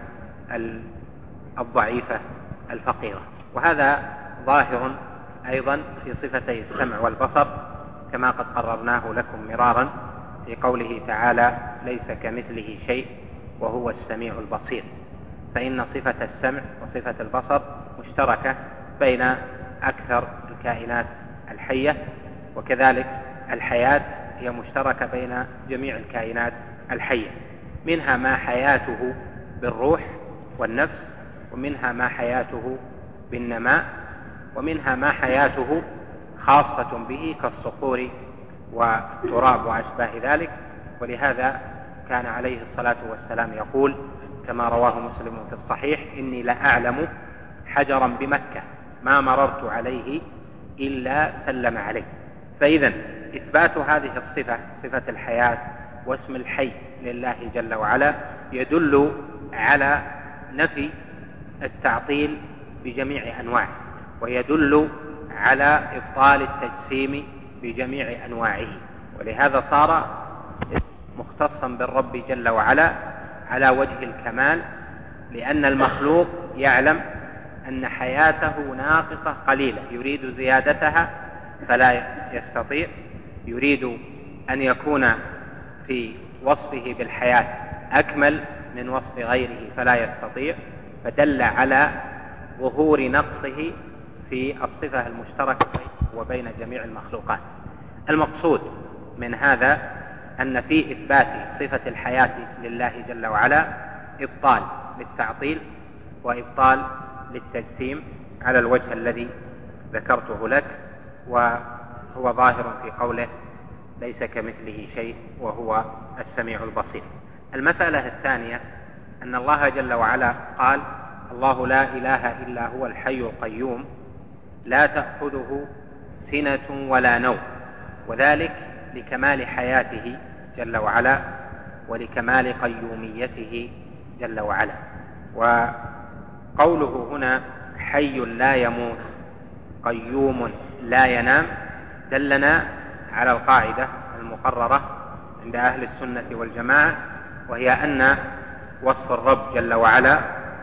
الضعيفة الفقيرة. وهذا ظاهر أيضا في صفتي السمع والبصر كما قد قررناه لكم مرارا في قوله تعالى ليس كمثله شيء وهو السميع البصير، فإن صفة السمع وصفة البصر مشتركة بين أكثر الكائنات الحية، وكذلك الحياة هي مشتركة بين جميع الكائنات الحية، منها ما حياته بالروح والنفس، ومنها ما حياته بالنماء، ومنها ما حياته خاصة به كالصخور والتراب وأشباه ذلك. ولهذا كان عليه الصلاة والسلام يقول كما رواه مسلم في الصحيح إني لأعلم حجرا بمكة ما مررت عليه إلا سلم عليه. فإذا إثبات هذه الصفة صفة الحياة واسم الحي لله جل وعلا يدل على نفي التعطيل بجميع أنواعه، ويدل على إبطال التجسيم بجميع أنواعه، ولهذا صار مختصا بالرب جل وعلا على وجه الكمال، لأن المخلوق يعلم أن حياته ناقصة قليلة، يريد زيادتها فلا يستطيع، يريد أن يكون في وصفه بالحياة أكمل من وصف غيره فلا يستطيع، فدل على ظهور نقصه في الصفة المشتركة وبين جميع المخلوقات. المقصود من هذا أن في إثبات صفة الحياة لله جل وعلا إبطال للتعطيل وإبطال للتجسيم على الوجه الذي ذكرته لك، وهو ظاهر في قوله ليس كمثله شيء وهو السميع البصير. المسألة الثانية أن الله جل وعلا قال الله لا إله إلا هو الحي القيوم لا تأخذه سنة ولا نوم، وذلك لكمال حياته جل وعلا ولكمال قيوميته جل وعلا. وقوله هنا حي لا يموت قيوم لا ينام دلنا على القاعدة المقررة عند أهل السنة والجماعة، وهي أن وصف الرب جل وعلا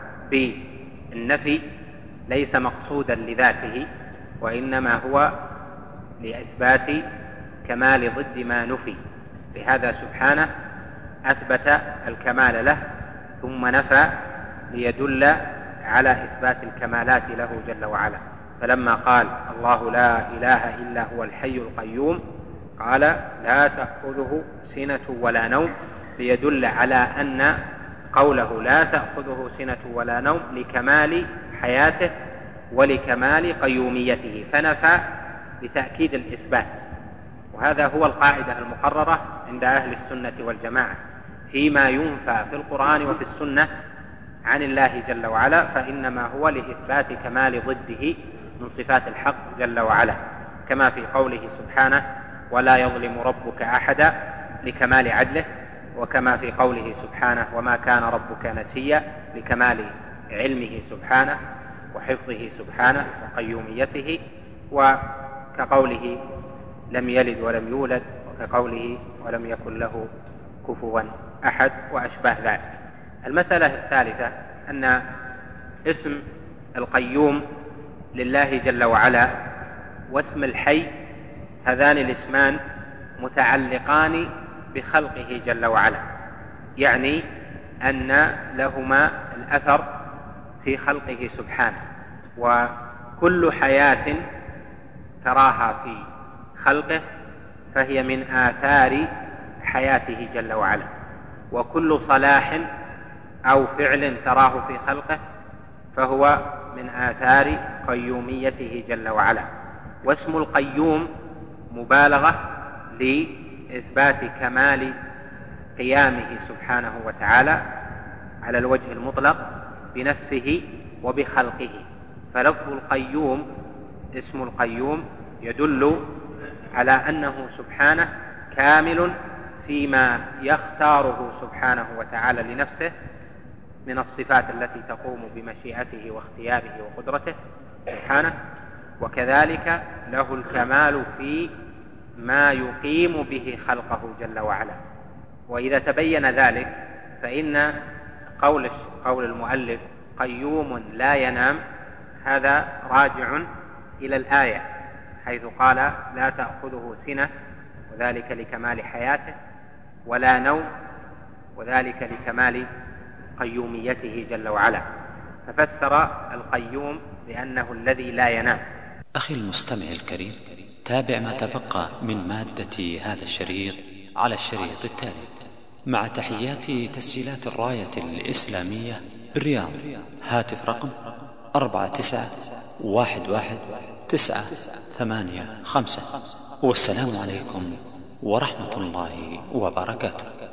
بالنفي ليس مقصودا لذاته، وإنما هو لإثبات كمال ضد ما نفي، لهذا سبحانه أثبت الكمال له ثم نفى ليدل على إثبات الكمالات له جل وعلا. فلما قال الله لا إله إلا هو الحي القيوم قال لا تأخذه سنة ولا نوم، ليدل على أن قوله لا تأخذه سنة ولا نوم لكمال حياته ولكمال قيوميته، فنفى لتأكيد الإثبات. وهذا هو القاعدة المقررة عند أهل السنة والجماعة فيما ينفى في القرآن وفي السنة عن الله جل وعلا، فإنما هو لإثبات كمال ضده من صفات الحق جل وعلا، كما في قوله سبحانه ولا يظلم ربك أحدا لكمال عدله، وكما في قوله سبحانه وما كان ربك نسيا لكمال علمه سبحانه وحفظه سبحانه وقيوميته، وكقوله لم يلد ولم يولد، وكقوله ولم يكن له كفوا أحد وأشباه ذلك. المسألة الثالثة أن اسم القيوم لله جل وعلا واسم الحي هذان الاسمان متعلقان بخلقه جل وعلا، يعني أن لهما الأثر في خلقه سبحانه، وكل حياة تراها في خلقه فهي من آثار حياته جل وعلا، وكل صلاح أو فعل تراه في خلقه فهو من آثار قيوميته جل وعلا. واسم القيوم مبالغة لإثبات كمال قيامه سبحانه وتعالى على الوجه المطلق بنفسه وبخلقه، فلفظ القيوم اسم القيوم يدل على أنه سبحانه كامل فيما يختاره سبحانه وتعالى لنفسه من الصفات التي تقوم بمشيئته واختياره وقدرته سبحانه، وكذلك له الكمال في ما يقيم به خلقه جل وعلا. وإذا تبين ذلك فإن قول المؤلف قيوم لا ينام هذا راجع إلى الآية، حيث قال لا تأخذه سنة وذلك لكمال حياته، ولا نوم وذلك لكمال قيوميته جل وعلا، ففسر القيوم بأنه الذي لا ينام.
أخي المستمع الكريم، تابع ما تبقى من مادة هذا الشريط على الشريط التالي، مع تحيات تسجيلات الراية الإسلامية بالرياض. هاتف رقم 49111985. والسلام عليكم ورحمة الله وبركاته.